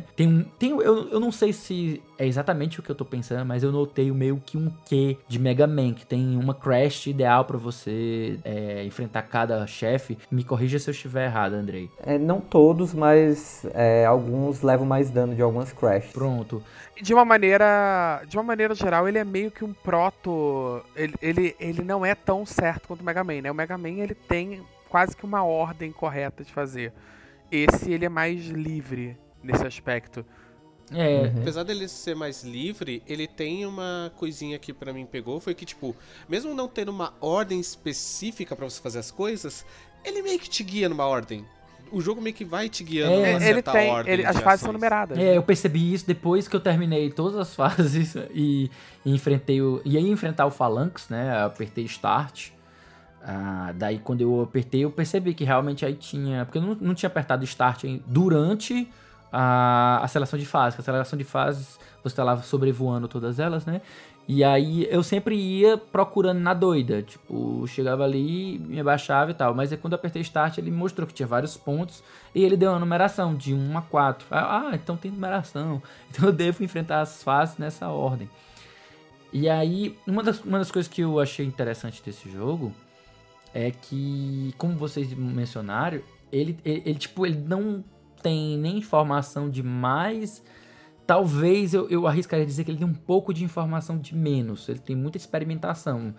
[SPEAKER 2] Eu não sei se é exatamente o que eu tô pensando, mas eu notei meio que um quê de Mega Man, que tem uma crash ideal pra você enfrentar cada chefe. Me corrija se eu estiver errado, Andrei.
[SPEAKER 4] Não todos, mas alguns levam mais dano de algumas crashes.
[SPEAKER 2] Pronto.
[SPEAKER 1] De uma maneira geral, ele é meio que um proto... Ele não é tão certo quanto o Mega Man, né? O Mega Man, ele tem quase que uma ordem correta de fazer. Esse, ele é mais livre nesse aspecto.
[SPEAKER 3] Apesar dele ser mais livre, ele tem uma coisinha que pra mim pegou, foi que, tipo, mesmo não tendo uma ordem específica pra você fazer as coisas, ele meio que te guia numa ordem. O jogo meio que vai te guiando numa certa ordem.
[SPEAKER 1] As fases são numeradas.
[SPEAKER 2] Eu percebi isso depois que eu terminei todas as fases e ia enfrentar o Phalanx, né? Eu apertei Start. Daí quando eu apertei, eu percebi que realmente aí tinha... Porque eu não tinha apertado Start durante a seleção de fases. A seleção de fases, você tá lá sobrevoando todas elas, né? E aí eu sempre ia procurando na doida, tipo, chegava ali, me abaixava e tal. Mas aí quando eu apertei Start, ele me mostrou que tinha vários pontos e ele deu uma numeração de 1 a 4. Então tem numeração. Então eu devo enfrentar as fases nessa ordem. E aí, uma das coisas que eu achei interessante desse jogo é que, como vocês mencionaram, ele não tem nem informação demais. Talvez eu arriscaria dizer que ele tem um pouco de informação de menos. Ele tem muita experimentação.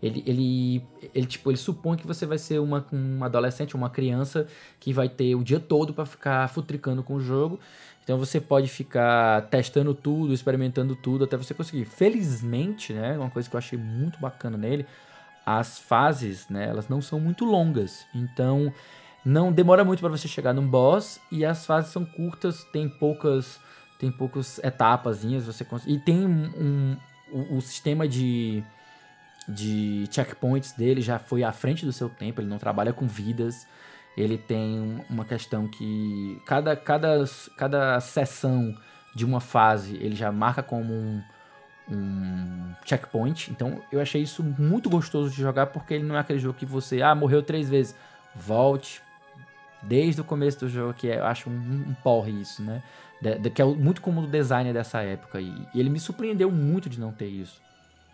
[SPEAKER 2] Ele supõe que você vai ser uma adolescente, uma criança que vai ter o dia todo para ficar futricando com o jogo. Então você pode ficar testando tudo, experimentando tudo até você conseguir. Felizmente, né, uma coisa que eu achei muito bacana nele, as fases, né, elas não são muito longas. Então não demora muito para você chegar num boss e as fases são curtas, tem poucas etapazinhas, e tem o sistema de checkpoints dele já foi à frente do seu tempo, ele não trabalha com vidas, ele tem uma questão que cada sessão de uma fase ele já marca como um checkpoint, então eu achei isso muito gostoso de jogar, porque ele não é aquele jogo que você, morreu 3 vezes, volte desde o começo do jogo, que eu acho um porre isso, né? Que é muito comum do design dessa época. E ele me surpreendeu muito de não ter isso.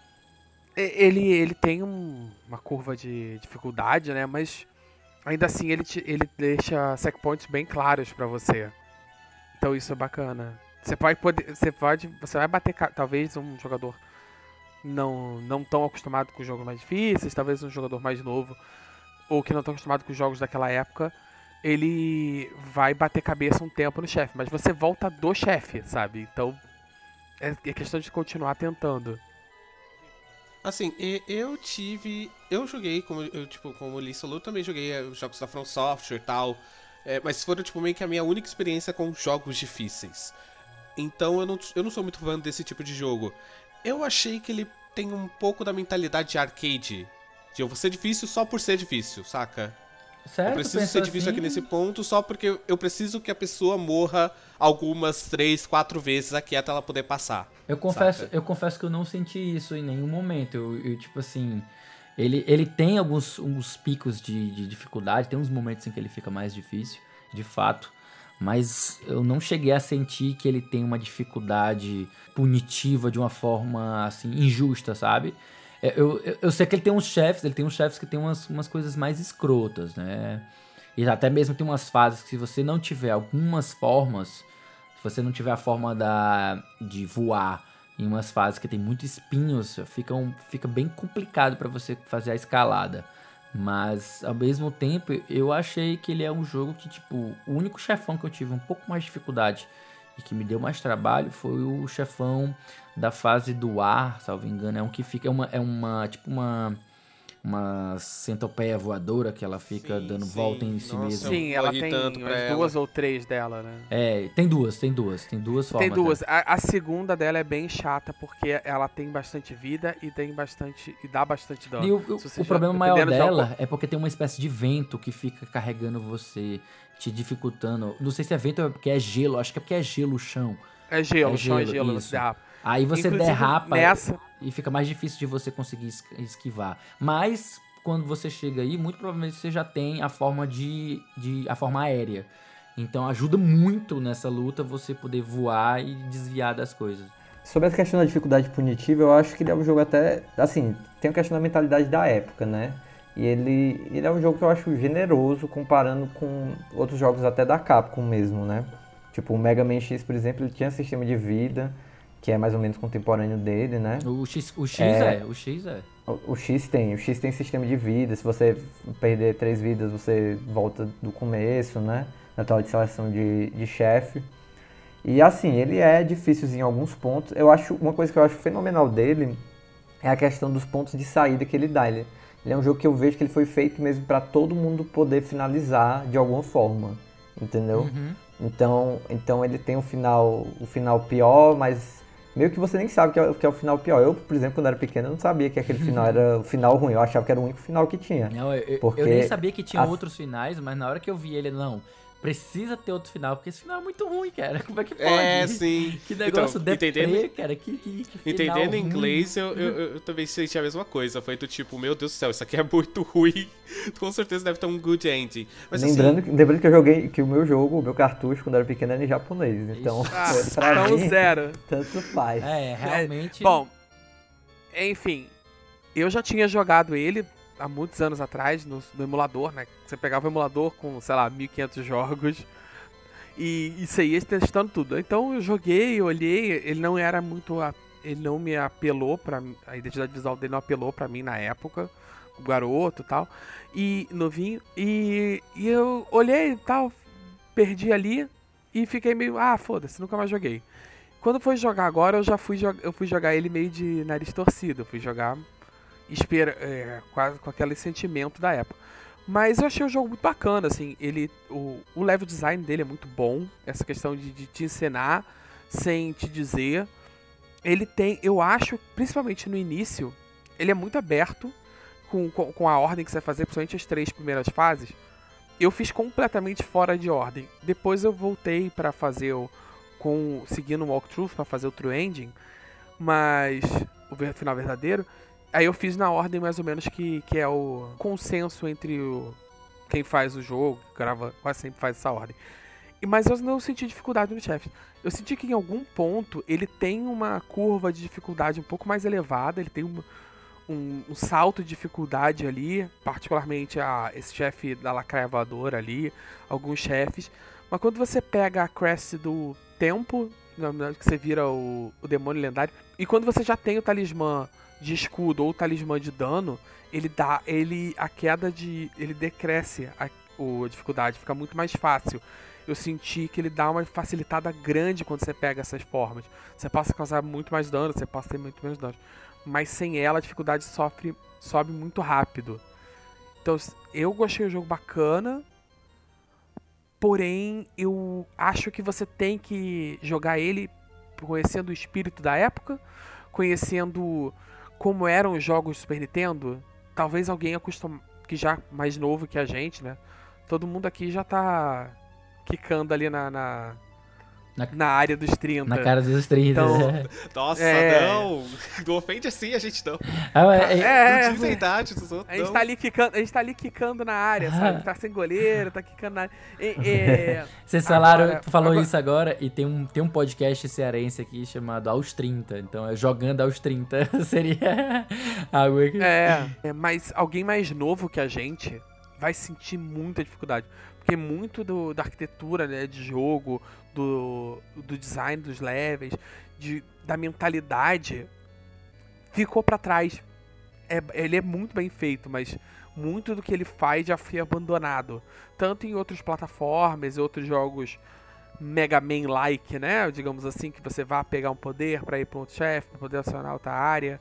[SPEAKER 1] Ele tem uma curva de dificuldade, né? Mas ainda assim ele deixa checkpoints bem claros pra você. Então isso é bacana. Você vai bater, talvez um jogador não tão acostumado com jogos mais difíceis, talvez um jogador mais novo, ou que não tá acostumado com os jogos daquela época. ele vai bater cabeça um tempo no chefe, mas você volta do chefe, sabe? Então é questão de continuar tentando.
[SPEAKER 3] Assim, eu joguei, como o Lee falou, eu também joguei os jogos da From Software e tal, mas foram, tipo, meio que a minha única experiência com jogos difíceis. Então eu não sou muito fã desse tipo de jogo. Eu achei que ele tem um pouco da mentalidade de arcade, de eu vou ser difícil só por ser difícil, saca?
[SPEAKER 2] Certo,
[SPEAKER 3] eu preciso ser difícil aqui nesse ponto só porque eu preciso que a pessoa morra algumas 3, 4 vezes aqui até ela poder passar.
[SPEAKER 2] Eu confesso que eu não senti isso em nenhum momento. Eu tipo assim, ele tem uns picos de dificuldade, tem uns momentos em que ele fica mais difícil, de fato. Mas eu não cheguei a sentir que ele tem uma dificuldade punitiva de uma forma, assim, injusta, sabe? Eu sei que ele tem uns chefes que tem umas coisas mais escrotas, né? E até mesmo tem umas fases que se você não tiver algumas formas, se você não tiver a forma de voar em umas fases que tem muitos espinhos, fica bem complicado para você fazer a escalada. Mas, ao mesmo tempo, eu achei que ele é um jogo que, tipo, o único chefão que eu tive um pouco mais de dificuldade e que me deu mais trabalho foi o chefão da fase do ar, salvo engano. É um que fica, uma centopeia voadora que ela fica dando volta em si mesma.
[SPEAKER 1] Sim, ela tem umas 2 ou 3 dela, né?
[SPEAKER 2] Tem duas formas.
[SPEAKER 1] Tem duas. A segunda dela é bem chata porque ela tem bastante vida e dá bastante dano.
[SPEAKER 2] E o problema maior dela é porque tem uma espécie de vento que fica carregando você, te dificultando. Não sei se é vento ou é porque é gelo, acho que é porque é gelo o chão.
[SPEAKER 1] É gelo, o chão é gelo, você derrapa.
[SPEAKER 2] Aí você
[SPEAKER 1] Inclusive,
[SPEAKER 2] derrapa
[SPEAKER 1] nessa...
[SPEAKER 2] e fica mais difícil de você conseguir esquivar. Mas, quando você chega aí, muito provavelmente você já tem a forma a forma aérea. Então ajuda muito nessa luta você poder voar e desviar das coisas.
[SPEAKER 4] Sobre essa questão da dificuldade punitiva, eu acho que ele é um jogo até... Assim, tem a questão da mentalidade da época, né? E ele é um jogo que eu acho generoso comparando com outros jogos até da Capcom mesmo, né? Tipo, o Mega Man X, por exemplo, ele tinha sistema de vida, que é mais ou menos contemporâneo dele, né?
[SPEAKER 2] O X é.
[SPEAKER 4] O X tem sistema de vida. Se você perder 3 vidas, você volta do começo, né? Na tela de seleção de chefe. E assim, ele é difícil em alguns pontos. Uma coisa que eu acho fenomenal dele é a questão dos pontos de saída que ele dá. Ele é um jogo que eu vejo que ele foi feito mesmo para todo mundo poder finalizar de alguma forma, entendeu?
[SPEAKER 2] Uhum.
[SPEAKER 4] Então ele tem o final pior, mas meio que você nem sabe que é o final pior. Eu, por exemplo, quando era pequeno, eu não sabia que aquele final era o final ruim. Eu achava que era o único final que tinha.
[SPEAKER 2] Não, eu nem sabia que tinha outros finais, mas na hora que eu vi ele, precisa ter outro final, porque esse final é muito ruim, cara. Como é que pode?
[SPEAKER 3] Sim.
[SPEAKER 2] Que negócio deprê, cara. Que final
[SPEAKER 3] entendendo
[SPEAKER 2] ruim.
[SPEAKER 3] inglês, eu também senti a mesma coisa. Foi do tipo, meu Deus do céu, isso aqui é muito ruim. Com certeza deve ter um good ending. Mas,
[SPEAKER 4] lembrando que eu joguei, que o meu cartucho, quando eu era pequeno, era em japonês. Então, pra mim,
[SPEAKER 1] zero.
[SPEAKER 4] Tanto faz.
[SPEAKER 2] Realmente...
[SPEAKER 1] Bom, enfim, eu já tinha jogado ele há muitos anos atrás, no emulador, né? Você pegava o emulador com, sei lá, 1.500 jogos e você ia testando tudo. Então eu joguei, olhei, ele não me apelou a identidade visual dele não apelou pra mim na época, o garoto e tal, e novinho, e eu olhei e tal, perdi ali e fiquei meio, foda-se, nunca mais joguei. Quando foi jogar agora, eu fui jogar ele meio de nariz torcido, eu fui jogar quase com aquele sentimento da época. Mas eu achei o jogo muito bacana, assim, o level design dele é muito bom, essa questão de te ensinar sem te dizer. Ele tem, eu acho, principalmente no início, ele é muito aberto com a ordem que você vai fazer, principalmente as 3 primeiras fases. Eu fiz completamente fora de ordem. Depois eu voltei pra fazer seguindo um walkthrough pra fazer o True Ending, mas o final verdadeiro. Aí eu fiz na ordem mais ou menos que é o consenso entre quem faz o jogo, grava, quase sempre faz essa ordem. Mas eu não senti dificuldade no chefe. Eu senti que em algum ponto ele tem uma curva de dificuldade um pouco mais elevada, ele tem um salto de dificuldade ali, particularmente esse chefe da lacraia voadora ali, alguns chefes. Mas quando você pega a Crest do tempo, que você vira o demônio lendário, e quando você já tem o talismã de escudo ou talismã de dano, ele decresce a dificuldade, fica muito mais fácil. Eu senti que ele dá uma facilitada grande quando você pega essas formas. Você passa a causar muito mais dano, você passa a ter muito menos dano. Mas sem ela, a dificuldade sobe muito rápido. Então, eu gostei do jogo bacana. Porém, eu acho que você tem que jogar ele conhecendo o espírito da época, conhecendo como eram os jogos do Super Nintendo. Talvez alguém que já mais novo que a gente, né? Todo mundo aqui já tá quicando ali na área dos 30.
[SPEAKER 2] Na cara dos 30.
[SPEAKER 3] Então, nossa, não ofende assim a gente não.
[SPEAKER 2] Não
[SPEAKER 3] diz a idade dos outros.
[SPEAKER 1] A gente tá ali quicando na área, sabe? Tá sem goleiro, tá quicando na área.
[SPEAKER 2] Vocês falaram, tu falou isso agora, e tem um podcast cearense aqui chamado Aos 30. Então, jogando aos 30 seria algo que...
[SPEAKER 1] Mas alguém mais novo que a gente vai sentir muita dificuldade. Porque muito da arquitetura, né, de jogo, do design dos levels, da mentalidade, ficou pra trás. Ele é muito bem feito, mas muito do que ele faz já foi abandonado. Tanto em outras plataformas e outros jogos Mega Man-like, né? Digamos assim, que você vai pegar um poder pra ir pra outro chefe, pra poder acionar outra área.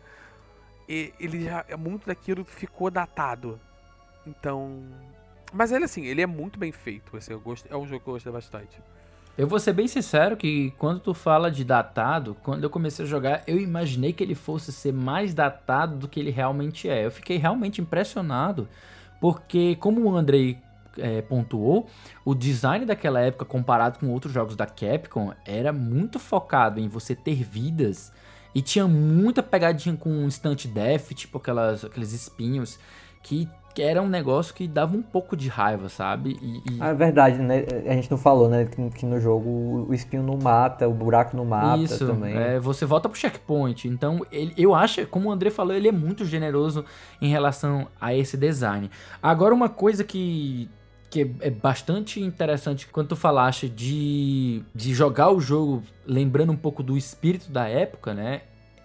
[SPEAKER 1] E muito daquilo ficou datado. Então... Mas ele é muito bem feito. Assim, é um jogo que eu gostei bastante.
[SPEAKER 2] Eu vou ser bem sincero que quando tu fala de datado, quando eu comecei a jogar, eu imaginei que ele fosse ser mais datado do que ele realmente é. Eu fiquei realmente impressionado, porque como o Andrei pontuou, o design daquela época comparado com outros jogos da Capcom era muito focado em você ter vidas e tinha muita pegadinha com instant death, tipo aqueles espinhos que era um negócio que dava um pouco de raiva, sabe?
[SPEAKER 4] É verdade, né? A gente não falou, né? Que no jogo o espinho não mata, o buraco não mata também.
[SPEAKER 2] Você volta pro checkpoint. Então, eu acho, como o André falou, ele é muito generoso em relação a esse design. Agora, uma coisa que é bastante interessante quando tu falaste de jogar o jogo lembrando um pouco do espírito da época, né?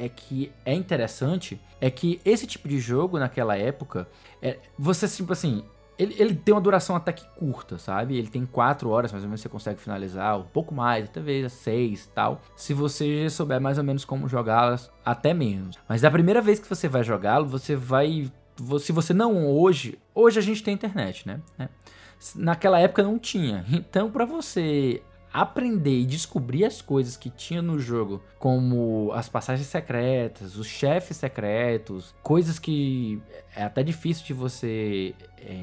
[SPEAKER 2] É interessante, é que esse tipo de jogo naquela época, você tipo assim, ele tem uma duração até que curta, sabe? Ele tem 4 horas, mais ou menos você consegue finalizar, um pouco mais, talvez 6 e tal, se você souber mais ou menos como jogá-las, até menos. Mas da primeira vez que você vai jogá-lo, se você não hoje a gente tem internet, né? Naquela época não tinha, então pra você aprender e descobrir as coisas que tinha no jogo, como as passagens secretas, os chefes secretos, coisas que é até difícil de você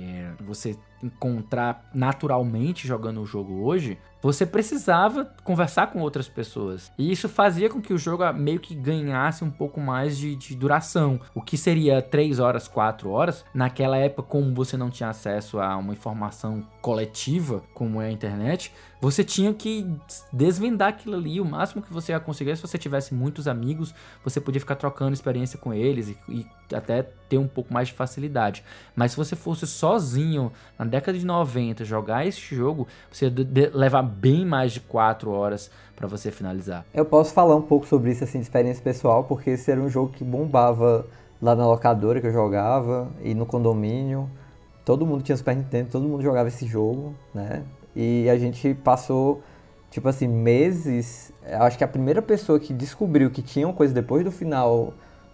[SPEAKER 2] encontrar naturalmente jogando o jogo hoje, você precisava conversar com outras pessoas. E isso fazia com que o jogo meio que ganhasse um pouco mais de duração. O que seria 3 horas, 4 horas, naquela época, como você não tinha acesso a uma informação coletiva, como é a internet, você tinha que desvendar aquilo ali. O máximo que você ia conseguir, se você tivesse muitos amigos, você podia ficar trocando experiência com eles e até ter um pouco mais de facilidade. Mas se você fosse sozinho, na década de 90, jogar esse jogo, você ia levar bem mais de 4 horas para você finalizar.
[SPEAKER 4] Eu posso falar um pouco sobre isso, assim, de experiência pessoal, porque esse era um jogo que bombava lá na locadora que eu jogava e no condomínio. Todo mundo tinha Super Nintendo, todo mundo jogava esse jogo, né? E a gente passou, tipo assim, meses. Acho que a primeira pessoa que descobriu que tinha uma coisa depois do final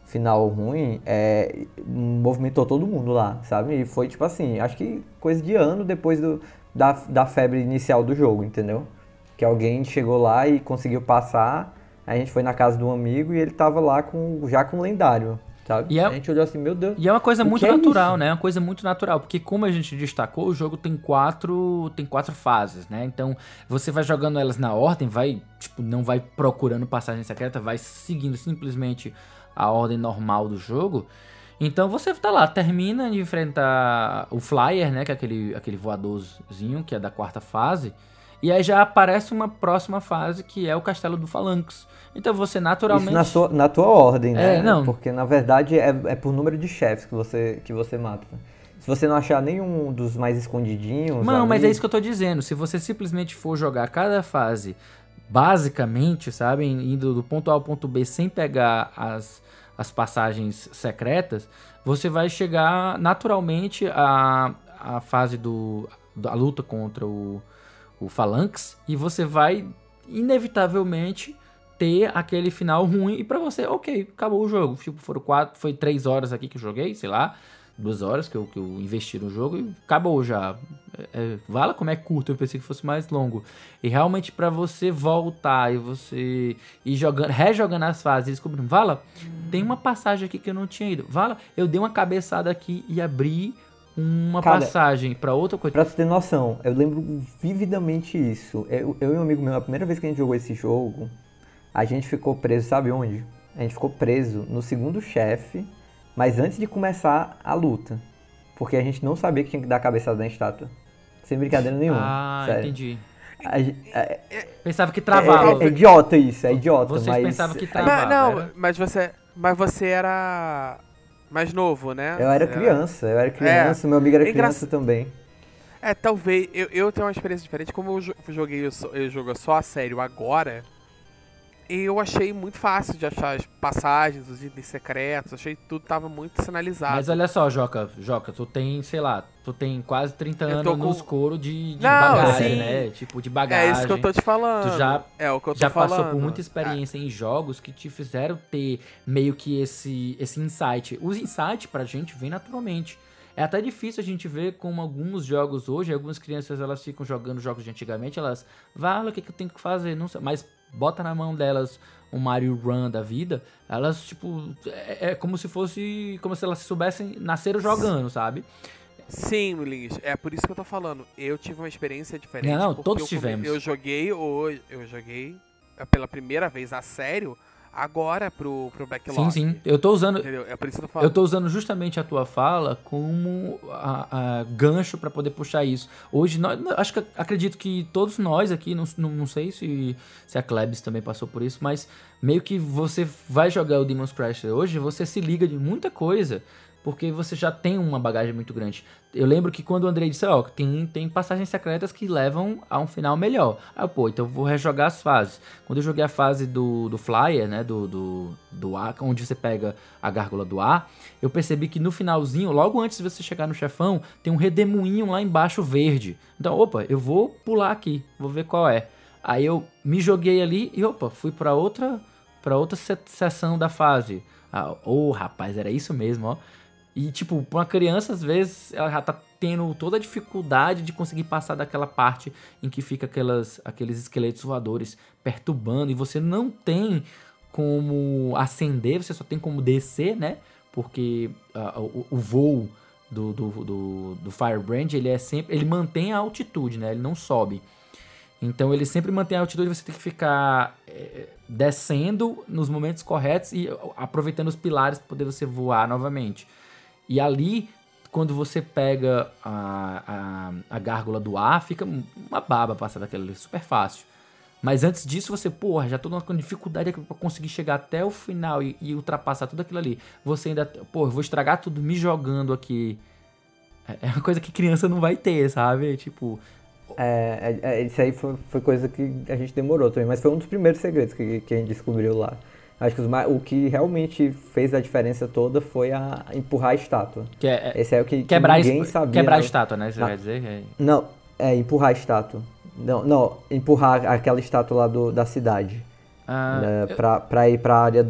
[SPEAKER 4] ruim, movimentou todo mundo lá, sabe? E foi, tipo assim, acho que coisa de ano depois da febre inicial do jogo, entendeu? Que alguém chegou lá e conseguiu passar, a gente foi na casa de um amigo e ele tava lá já com lendário. Sabe? A gente olhou assim, meu Deus.
[SPEAKER 2] E é uma coisa muito natural, né? Uma coisa muito natural, porque como a gente destacou, o jogo tem 4 fases, né? Então, você vai jogando elas na ordem, não vai procurando passagem secreta, vai seguindo simplesmente a ordem normal do jogo. Então, você tá lá, termina de enfrentar o Flyer, né? Que é aquele voadorzinho, que é da 4ª fase. E aí já aparece uma próxima fase, que é o Castelo do Phalanx. Então você naturalmente...
[SPEAKER 4] Isso na tua ordem, né?
[SPEAKER 2] Não.
[SPEAKER 4] Porque na verdade é por número de chefes que você mata. Se você não achar nenhum dos mais escondidinhos...
[SPEAKER 2] Não, mas é isso que eu tô dizendo. Se você simplesmente for jogar cada fase basicamente, sabe? Indo do ponto A ao ponto B sem pegar as passagens secretas, você vai chegar naturalmente à fase a luta contra o Phalanx, e você vai inevitavelmente ter aquele final ruim, e pra você, ok, acabou o jogo. Tipo, foi 3 horas aqui que eu joguei, sei lá, 2 horas que eu investi no jogo e acabou já. Vala como é curto, eu pensei que fosse mais longo. E realmente pra você voltar e você ir rejogando as fases e descobrindo, Vala, tem uma passagem aqui que eu não tinha ido. Vala, eu dei uma cabeçada aqui e abri uma passagem pra outra coisa.
[SPEAKER 4] Pra você ter noção, eu lembro vividamente isso. Eu e um amigo meu, a primeira vez que a gente jogou esse jogo, a gente ficou preso, sabe onde? A gente ficou preso no segundo chefe, mas antes de começar a luta. Porque a gente não sabia que tinha que dar a cabeçada na estátua. Sem brincadeira nenhuma.
[SPEAKER 2] Ah,
[SPEAKER 4] sério.
[SPEAKER 2] Entendi. Pensava que travava.
[SPEAKER 4] É idiota isso, é idiota.
[SPEAKER 2] Vocês pensavam que travava.
[SPEAKER 1] Não, mas você era mais novo, né?
[SPEAKER 4] Eu era criança, meu amigo era criança também.
[SPEAKER 1] Talvez, eu tenho uma experiência diferente, como eu joguei o jogo só a sério agora, eu achei muito fácil de achar as passagens, os itens secretos, achei que tudo tava muito sinalizado.
[SPEAKER 2] Mas olha só, Joca, tu tem, sei lá, quase 30 anos nos couro de bagagem,
[SPEAKER 1] sim.
[SPEAKER 2] Né? Tipo, de bagagem.
[SPEAKER 1] É isso que eu tô te falando.
[SPEAKER 2] Tu já
[SPEAKER 1] já
[SPEAKER 2] passou por muita experiência em jogos que te fizeram ter meio que esse insight. Os insights pra gente vem naturalmente. É até difícil a gente ver como alguns jogos hoje, algumas crianças elas ficam jogando jogos de antigamente, elas, Vala, o que eu tenho que fazer? Não sei, mas bota na mão delas um Mario Run da vida, elas, tipo, é como se elas soubessem, nasceram jogando, sabe?
[SPEAKER 1] Sim, Lins, é por isso que eu tô falando. Eu tive uma experiência diferente.
[SPEAKER 2] Não, todos tivemos.
[SPEAKER 1] Eu joguei pela primeira vez a sério, agora pro Backlog.
[SPEAKER 2] Sim. Eu tô usando.
[SPEAKER 1] Entendeu? É por isso que eu tô falando.
[SPEAKER 2] Eu tô usando justamente a tua fala como a gancho pra poder puxar isso. Hoje, acredito que todos nós aqui, não sei se a Klebs também passou por isso, mas meio que você vai jogar o Demon's Crash hoje, você se liga de muita coisa, porque você já tem uma bagagem muito grande. Eu lembro que quando o Andrei disse, tem passagens secretas que levam a um final melhor. Então eu vou rejogar as fases. Quando eu joguei a fase do Flyer, né, do ar, onde você pega a gárgula do ar, eu percebi que no finalzinho, logo antes de você chegar no chefão, tem um redemoinho lá embaixo verde. Então, eu vou pular aqui, vou ver qual é. Aí eu me joguei ali e, fui pra outra seção da fase. Rapaz, era isso mesmo, ó. E, tipo, pra uma criança, às vezes, ela já tá tendo toda a dificuldade de conseguir passar daquela parte em que fica aqueles esqueletos voadores perturbando, e você não tem como ascender, você só tem como descer, né? Porque o voo do Firebrand, ele mantém a altitude, né? Ele não sobe. Então ele sempre mantém a altitude, você tem que ficar descendo nos momentos corretos e aproveitando os pilares para poder você voar novamente. E ali, quando você pega a gárgula do ar, fica uma baba passar daquela ali, super fácil. Mas antes disso, você, já tô com dificuldade pra conseguir chegar até o final e ultrapassar tudo aquilo ali. Você ainda, eu vou estragar tudo me jogando aqui. É uma coisa que criança não vai ter, sabe? Tipo...
[SPEAKER 4] Isso aí foi coisa que a gente demorou também, mas foi um dos primeiros segredos que a gente descobriu lá. Acho que o que realmente fez a diferença toda foi empurrar a estátua. Esse é o que ninguém sabia.
[SPEAKER 2] Quebrar a estátua, né? Você vai dizer?
[SPEAKER 4] Não, empurrar a estátua. Não, empurrar aquela estátua lá da cidade. Pra ir pra área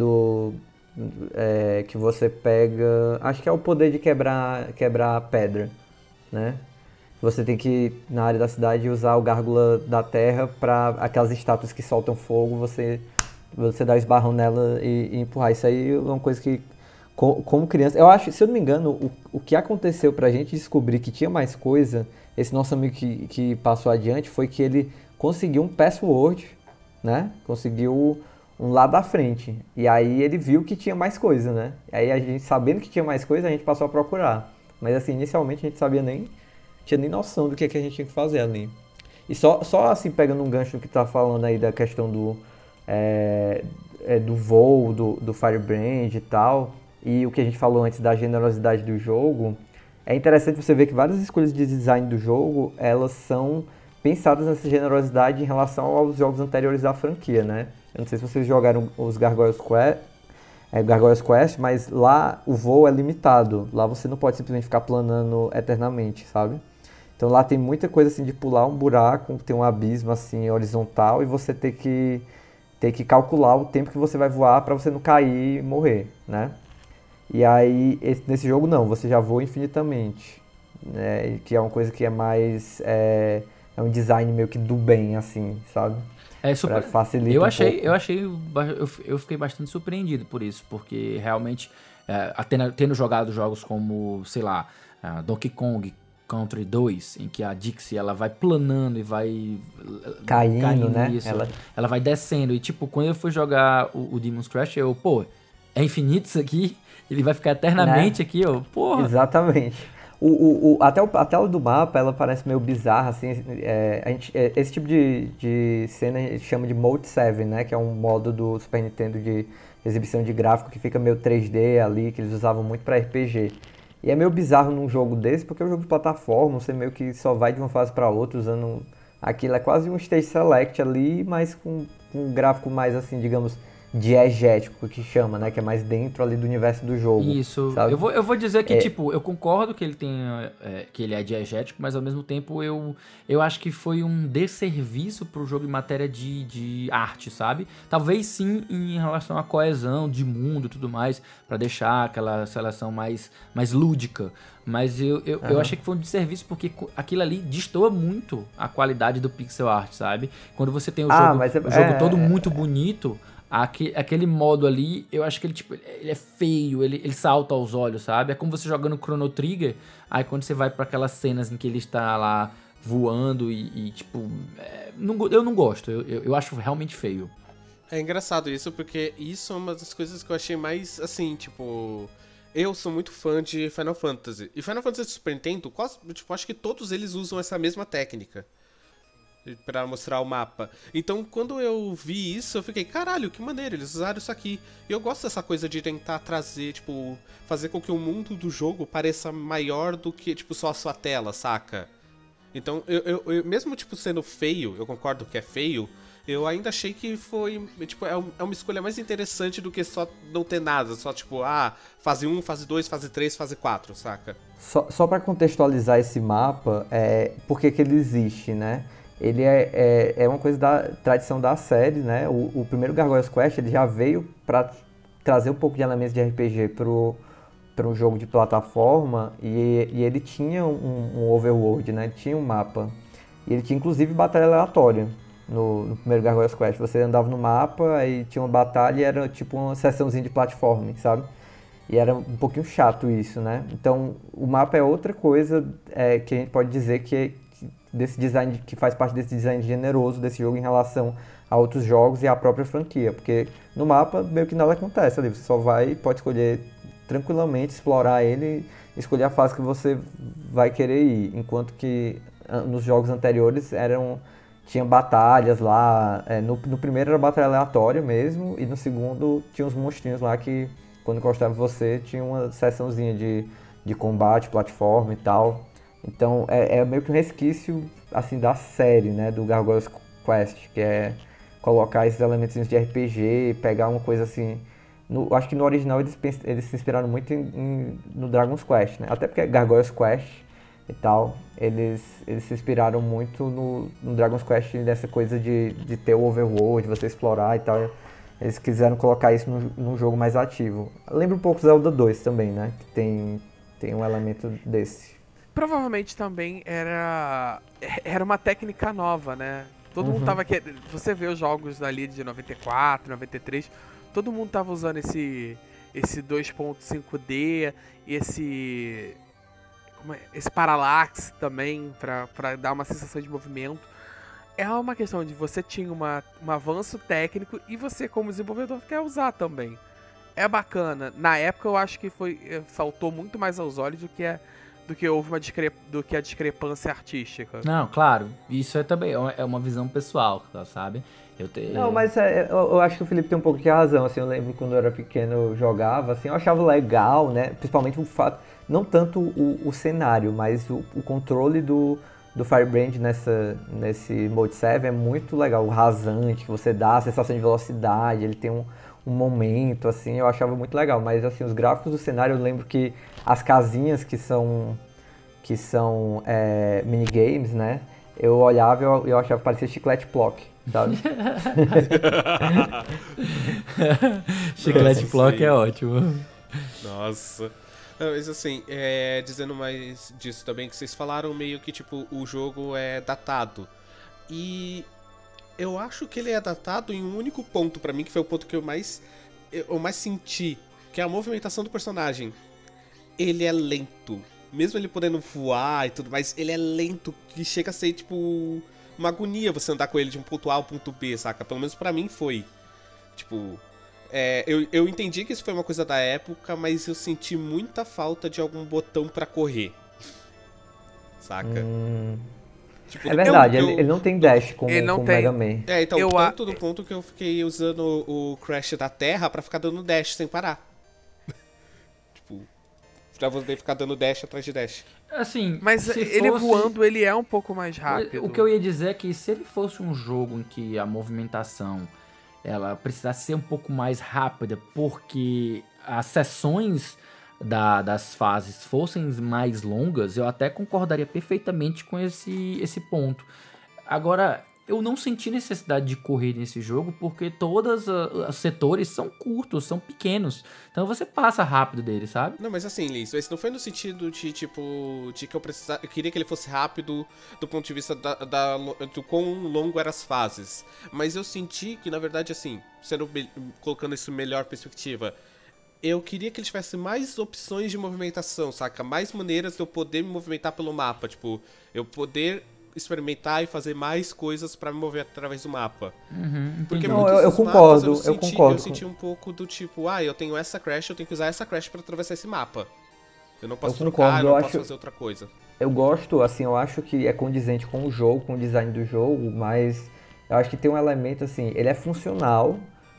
[SPEAKER 4] que você pega... Acho que é o poder de quebrar a pedra, né? Você tem que ir na área da cidade e usar o gárgula da terra pra aquelas estátuas que soltam fogo, você dá o esbarrão nela e empurrar. Isso aí é uma coisa que, como criança... Eu acho, se eu não me engano, o que aconteceu pra gente descobrir que tinha mais coisa, esse nosso amigo que passou adiante, foi que ele conseguiu um password, né? Conseguiu um lá da frente. E aí ele viu que tinha mais coisa, né? E aí a gente, sabendo que tinha mais coisa, a gente passou a procurar. Mas assim, inicialmente a gente tinha nem noção do que a gente tinha que fazer ali. E só assim, pegando um gancho que tá falando aí da questão do voo, do Firebrand e tal, e o que a gente falou antes da generosidade do jogo, é interessante você ver que várias escolhas de design do jogo, elas são pensadas nessa generosidade em relação aos jogos anteriores da franquia, né? Eu não sei se vocês jogaram os Gargoyles Quest, mas lá o voo é limitado. Lá você não pode simplesmente ficar planando eternamente, sabe? Então lá tem muita coisa assim de pular um buraco, tem um abismo assim horizontal e você ter que calcular o tempo que você vai voar para você não cair e morrer, né? E aí nesse jogo não, você já voa infinitamente, né? Que é uma coisa que é mais é um design meio que do bem assim, sabe?
[SPEAKER 2] Super...
[SPEAKER 4] Facilita
[SPEAKER 2] eu fiquei bastante surpreendido por isso, porque realmente tendo jogado jogos como, sei lá, Donkey Kong Country 2, em que a Dixie ela vai planando e vai
[SPEAKER 4] caindo, né?
[SPEAKER 2] Isso, ela vai descendo. E tipo, quando eu fui jogar o Demon's Crash, é infinito isso aqui? Ele vai ficar eternamente, né? Aqui, porra.
[SPEAKER 4] Exatamente. Até a tela do mapa, ela parece meio bizarra, assim, esse tipo de cena a gente chama de Mode 7, né, que é um modo do Super Nintendo de exibição de gráfico que fica meio 3D ali, que eles usavam muito pra RPG. E é meio bizarro num jogo desse, porque é um jogo de plataforma, você meio que só vai de uma fase pra outra usando aquilo, é quase um stage select ali, mas com um gráfico mais assim, digamos, diegético, que chama, né? Que é mais dentro ali do universo do jogo.
[SPEAKER 2] Isso.
[SPEAKER 4] Sabe?
[SPEAKER 2] Eu vou dizer que, tipo, eu concordo que ele que ele é diegético, mas ao mesmo tempo eu acho que foi um desserviço pro jogo em matéria de arte, sabe? Talvez sim em relação à coesão de mundo e tudo mais, pra deixar aquela seleção mais lúdica. Mas eu achei que foi um desserviço porque aquilo ali destoa muito a qualidade do pixel art, sabe? Quando você tem o jogo todo muito bonito, aquele modo ali, eu acho que ele é feio, ele salta aos olhos, sabe? É como você jogando Chrono Trigger, aí quando você vai pra aquelas cenas em que ele está lá voando eu não gosto, eu acho realmente feio.
[SPEAKER 3] É engraçado isso, porque isso é uma das coisas que eu achei mais, assim, tipo... Eu sou muito fã de Final Fantasy. E Final Fantasy Super Nintendo, acho que todos eles usam essa mesma técnica pra mostrar o mapa. Então, quando eu vi isso, eu fiquei, caralho, que maneiro, eles usaram isso aqui. E eu gosto dessa coisa de tentar trazer, fazer com que o mundo do jogo pareça maior do que, só a sua tela, saca? Então, eu mesmo, sendo feio, eu concordo que é feio, eu ainda achei que foi, é uma escolha mais interessante do que só não ter nada, só fase 1, fase 2, fase 3, fase 4, saca?
[SPEAKER 4] Só pra contextualizar esse mapa, por que ele existe, né? Ele é uma coisa da tradição da série, né? O primeiro Gargoyles Quest ele já veio para trazer um pouco de elementos de RPG para um jogo de plataforma e ele tinha um overworld, né? Ele tinha um mapa. E ele tinha inclusive batalha aleatória no primeiro Gargoyles Quest. Você andava no mapa, aí tinha uma batalha e era tipo uma sessãozinha de platforming, sabe? E era um pouquinho chato isso, né? Então o mapa é outra coisa que a gente pode dizer desse design, que faz parte desse design generoso desse jogo em relação a outros jogos e à própria franquia, porque no mapa meio que nada acontece ali, você só pode escolher tranquilamente, explorar ele, escolher a fase que você vai querer ir, enquanto que nos jogos anteriores tinha batalhas lá, no primeiro era batalha aleatória mesmo, e no segundo tinha uns monstrinhos lá que quando encostava você tinha uma sessãozinha de combate, plataforma e tal. Então é meio que um resquício assim, da série, né, do Gargoyles Quest, que é colocar esses elementos de RPG, pegar uma coisa assim... acho que no original eles se inspiraram muito no Dragon's Quest, né? Até porque Gargoyles Quest e tal, eles se inspiraram muito no Dragon's Quest, dessa coisa de ter o overworld, de você explorar e tal. Eles quiseram colocar isso num jogo mais ativo. Lembra um pouco Zelda 2 também, né? Que tem um elemento desse.
[SPEAKER 1] Provavelmente também era uma técnica nova, né? Todo mundo tava... Você vê os jogos ali de 94, 93, todo mundo tava usando esse 2.5D, esse parallax também, pra dar uma sensação de movimento. É uma questão de você tinha um avanço técnico e você, como desenvolvedor, quer usar também. É bacana. Na época, eu acho que saltou muito mais aos olhos do que houve a discrepância artística.
[SPEAKER 2] Não, claro. Isso também é uma visão pessoal, sabe?
[SPEAKER 4] Não, mas eu acho que o Felipe tem um pouco de razão. Assim, eu lembro quando eu era pequeno, eu jogava, assim, eu achava legal, né? Principalmente o fato, não tanto o cenário, mas o controle do Firebrand nesse Mode 7 é muito legal. O rasante que você dá, a sensação de velocidade, ele tem um momento, assim, eu achava muito legal. Mas, assim, os gráficos do cenário, eu lembro que as casinhas que são que são minigames, né? Eu olhava e eu achava que parecia chiclete plock, sabe?
[SPEAKER 2] Chiclete plock é ótimo.
[SPEAKER 3] Nossa. Não, mas assim, dizendo mais disso também, que vocês falaram meio que, tipo, o jogo é datado. E eu acho que ele é datado em um único ponto pra mim, que foi o ponto que eu mais senti, que é a movimentação do personagem. Ele é lento. Mesmo ele podendo voar e tudo mais, ele é lento, que chega a ser, tipo, uma agonia você andar com ele de um ponto A ao ponto B, saca? Pelo menos pra mim foi. Tipo... eu entendi que isso foi uma coisa da época, mas eu senti muita falta de algum botão pra correr. Saca? Tipo,
[SPEAKER 4] É verdade, ele não tem dash como o Mega Man.
[SPEAKER 3] Então, tanto do ponto que eu fiquei usando o Crash da Terra pra ficar dando dash sem parar. Tipo, pra você ficar dando dash atrás de dash.
[SPEAKER 2] Assim,
[SPEAKER 1] mas ele voando, ele é um pouco mais rápido.
[SPEAKER 2] O que eu ia dizer é que se ele fosse um jogo em que a movimentação ela precisasse ser um pouco mais rápida, porque as sessões das fases fossem mais longas, eu até concordaria perfeitamente com esse ponto. Agora, eu não senti necessidade de correr nesse jogo, porque todos os setores são curtos, são pequenos. Então você passa rápido dele, sabe?
[SPEAKER 3] Não, mas assim, Liz, esse não foi no sentido de, tipo, de que eu queria que ele fosse rápido do ponto de vista do quão longo eram as fases. Mas eu senti que, na verdade, assim, colocando isso em melhor perspectiva, eu queria que ele tivesse mais opções de movimentação, saca? Mais maneiras de eu poder me movimentar pelo mapa, tipo, eu poder experimentar e fazer mais coisas pra me mover através do mapa. Porque
[SPEAKER 4] não, eu concordo,
[SPEAKER 3] eu senti um pouco do tipo, eu tenho essa crash, eu tenho que usar essa crash pra atravessar esse mapa. Eu não posso trocar, eu não posso fazer outra coisa.
[SPEAKER 4] Eu gosto, assim, eu acho que é condizente com o jogo, com o design do jogo, mas eu acho que tem um elemento, assim, ele é funcional,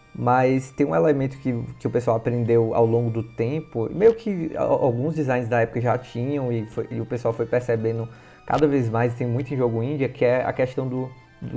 [SPEAKER 4] mas tem um elemento que o pessoal aprendeu ao longo do tempo, meio que alguns designs da época já tinham e o pessoal foi percebendo cada vez mais, tem muito em jogo indie, que é a questão do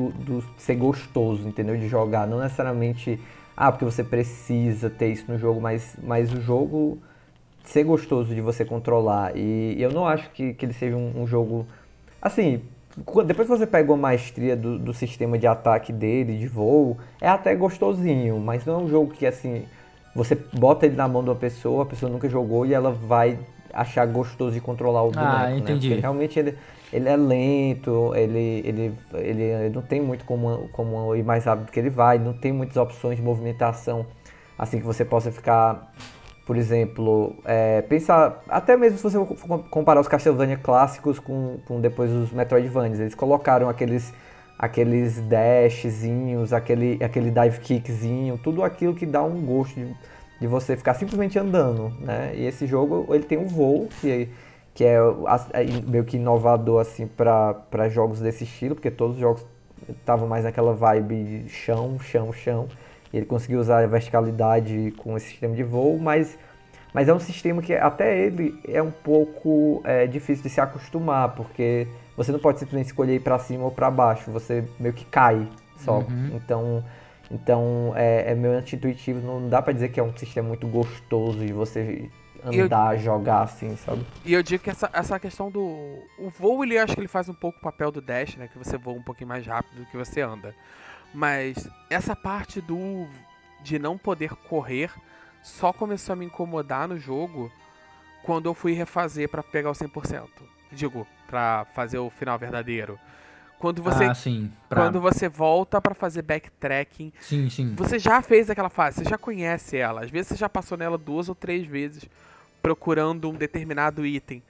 [SPEAKER 4] ser gostoso, entendeu? De jogar, não necessariamente, porque você precisa ter isso no jogo, mas o jogo ser gostoso de você controlar. E eu não acho que ele seja um jogo, assim, depois que você pega uma maestria do sistema de ataque dele, de voo, é até gostosinho, mas não é um jogo que, assim, você bota ele na mão de uma pessoa, a pessoa nunca jogou e ela vai achar gostoso de controlar o boneco,
[SPEAKER 2] entendi.
[SPEAKER 4] Né? Porque realmente ele é lento, ele não tem muito como ir mais rápido que ele vai, não tem muitas opções de movimentação, assim que você possa ficar, por exemplo, pensar, até mesmo se você for comparar os Castlevania clássicos com depois os Metroidvanias, eles colocaram aqueles dashzinhos, aquele dive kickzinho, tudo aquilo que dá um gosto de você ficar simplesmente andando, né? E esse jogo, ele tem um voo, que é meio que inovador, assim, para jogos desse estilo, porque todos os jogos estavam mais naquela vibe de chão. E ele conseguiu usar a verticalidade com esse sistema de voo, mas é um sistema que até ele é um pouco difícil de se acostumar, porque você não pode simplesmente escolher ir para cima ou para baixo, você meio que cai só. Então é meio anti-intuitivo, não dá pra dizer que é um sistema muito gostoso de você andar, jogar assim, sabe?
[SPEAKER 1] E eu digo que essa questão do... O voo, ele acho que ele faz um pouco o papel do dash, né? Que você voa um pouquinho mais rápido do que você anda. Mas essa parte de não poder correr só começou a me incomodar no jogo quando eu fui refazer pra pegar o 100%. Digo, pra fazer o final verdadeiro. Quando você volta pra fazer backtracking,
[SPEAKER 2] sim.
[SPEAKER 1] Você já fez aquela fase, você já conhece ela. Às vezes você já passou nela 2 ou 3 vezes procurando um determinado item.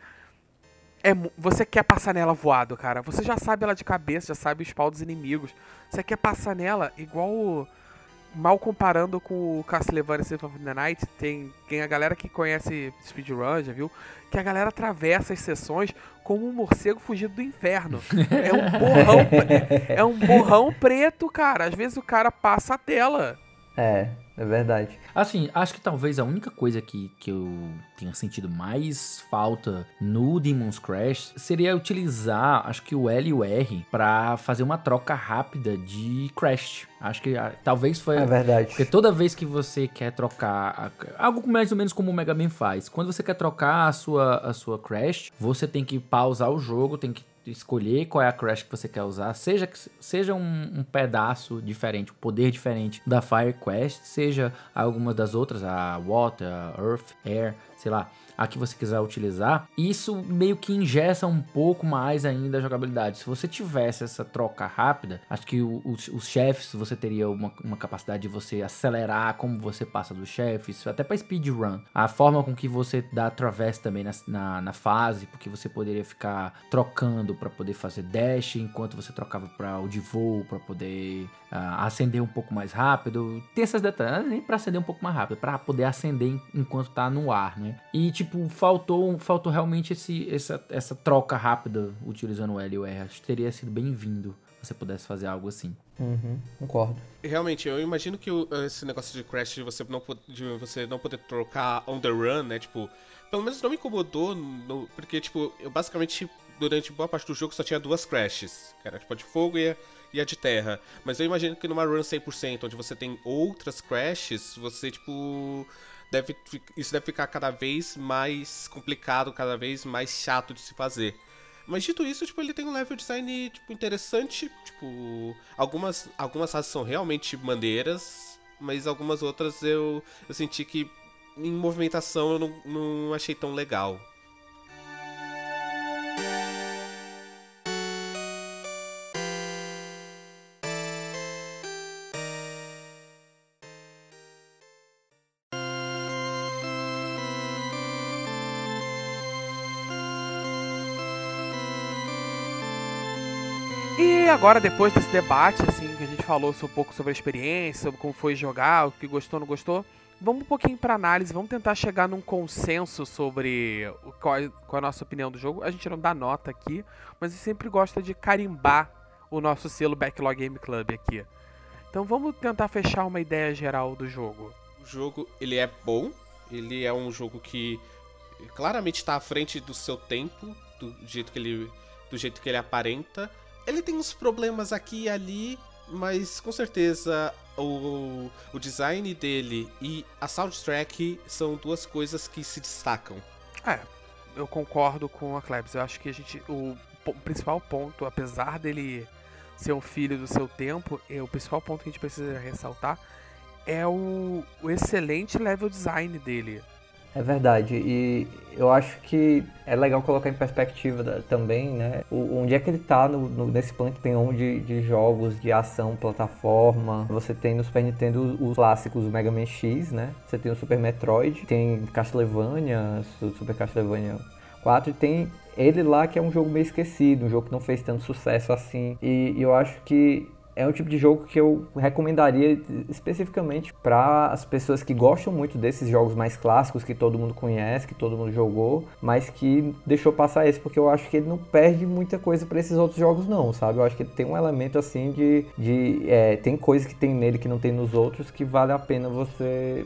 [SPEAKER 1] Você quer passar nela voado, cara. Você já sabe ela de cabeça, já sabe o spawn dos inimigos. Você quer passar nela igual... Mal comparando com o Castlevania Symphony of the Night, tem a galera que conhece speedrun, já viu? Que a galera atravessa as sessões como um morcego fugido do inferno. É um borrão preto, cara. Às vezes o cara passa a tela.
[SPEAKER 4] É verdade.
[SPEAKER 2] Assim, acho que talvez a única coisa que eu tenha sentido mais falta no Demon's Crash seria utilizar, acho que o L e o R pra fazer uma troca rápida de Crash. Acho que talvez foi...
[SPEAKER 4] É verdade.
[SPEAKER 2] Porque toda vez que você quer trocar... Algo mais ou menos como o Mega Man faz. Quando você quer trocar a sua Crash, você tem que pausar o jogo, tem que escolher qual é a Crash que você quer usar, seja um pedaço diferente, um poder diferente da Fire Quest, seja alguma das outras, a Water, a Earth, Air, sei lá, a que você quiser utilizar. Isso meio que engessa um pouco mais ainda a jogabilidade. Se você tivesse essa troca rápida, acho que os chefes, você teria uma capacidade de você acelerar como você passa dos chefes, até para speedrun. A forma com que você dá traverse também na fase, porque você poderia ficar trocando para poder fazer dash, enquanto você trocava para o de voo, para poder acender um pouco mais rápido. Tem esses detalhes, nem para acender um pouco mais rápido, para poder acender enquanto tá no ar, né? E tipo, faltou realmente essa troca rápida utilizando o L e o R. Acho que teria sido bem-vindo se você pudesse fazer algo assim.
[SPEAKER 4] Concordo.
[SPEAKER 3] Realmente, eu imagino que esse negócio de Crash de você não poder trocar on the run, né? Tipo, pelo menos não me incomodou, porque, tipo, eu basicamente, durante boa parte do jogo, só tinha duas Crashes. Que era, tipo, a de fogo e a de terra. Mas eu imagino que numa run 100%, onde você tem outras Crashes, você, tipo... Isso deve ficar cada vez mais complicado, cada vez mais chato de se fazer. Mas dito isso, tipo, ele tem um level design, tipo, interessante. Tipo, algumas fases são realmente maneiras, mas algumas outras eu senti que em movimentação eu não achei tão legal.
[SPEAKER 1] E agora, depois desse debate, assim, que a gente falou um pouco sobre a experiência, sobre como foi jogar, o que gostou, não gostou, vamos um pouquinho pra análise, vamos tentar chegar num consenso sobre qual é a nossa opinião do jogo. A gente não dá nota aqui, mas a gente sempre gosta de carimbar o nosso selo Backlog Game Club aqui. Então vamos tentar fechar uma ideia geral do jogo.
[SPEAKER 3] O jogo, ele é bom, ele é um jogo que claramente está à frente do seu tempo, do jeito que ele aparenta. Ele tem uns problemas aqui e ali, mas com certeza o design dele e a soundtrack são duas coisas que se destacam.
[SPEAKER 1] Eu concordo com a Klebs. Eu acho que o principal ponto, apesar dele ser um filho do seu tempo, o principal ponto que a gente precisa ressaltar é o excelente level design dele.
[SPEAKER 4] É verdade, e eu acho que é legal colocar em perspectiva também, né, onde é que ele tá nesse panteão de jogos de ação, plataforma. Você tem no Super Nintendo os clássicos, o Mega Man X, né, você tem o Super Metroid, tem Castlevania, Super Castlevania 4, e tem ele lá que é um jogo meio esquecido, um jogo que não fez tanto sucesso assim, e eu acho que é um tipo de jogo que eu recomendaria especificamente para as pessoas que gostam muito desses jogos mais clássicos, que todo mundo conhece, que todo mundo jogou, mas que deixou passar esse, porque eu acho que ele não perde muita coisa para esses outros jogos não, sabe? Eu acho que ele tem um elemento assim tem coisas que tem nele que não tem nos outros, que vale a pena você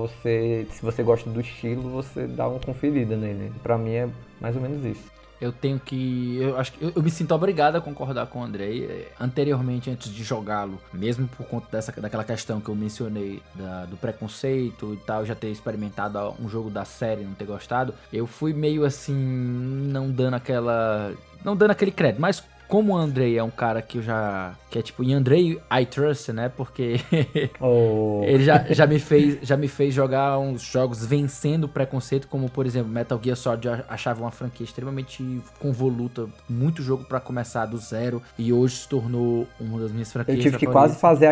[SPEAKER 4] se você gosta do estilo, você dá uma conferida nele. Para mim é mais ou menos isso.
[SPEAKER 2] Eu acho que eu me sinto obrigado a concordar com o Andrei. Anteriormente, antes de jogá-lo, mesmo por conta daquela questão que eu mencionei do preconceito e tal, já ter experimentado um jogo da série e não ter gostado, eu fui meio assim, não dando aquele crédito, mas como o Andrei é um cara que que é tipo, em Andrei I trust, né, porque ele já me fez jogar uns jogos vencendo o preconceito, como por exemplo Metal Gear Solid. Eu achava uma franquia extremamente convoluta, muito jogo pra começar do zero, e hoje se tornou uma das minhas franquias.
[SPEAKER 4] Eu tive que quase fazer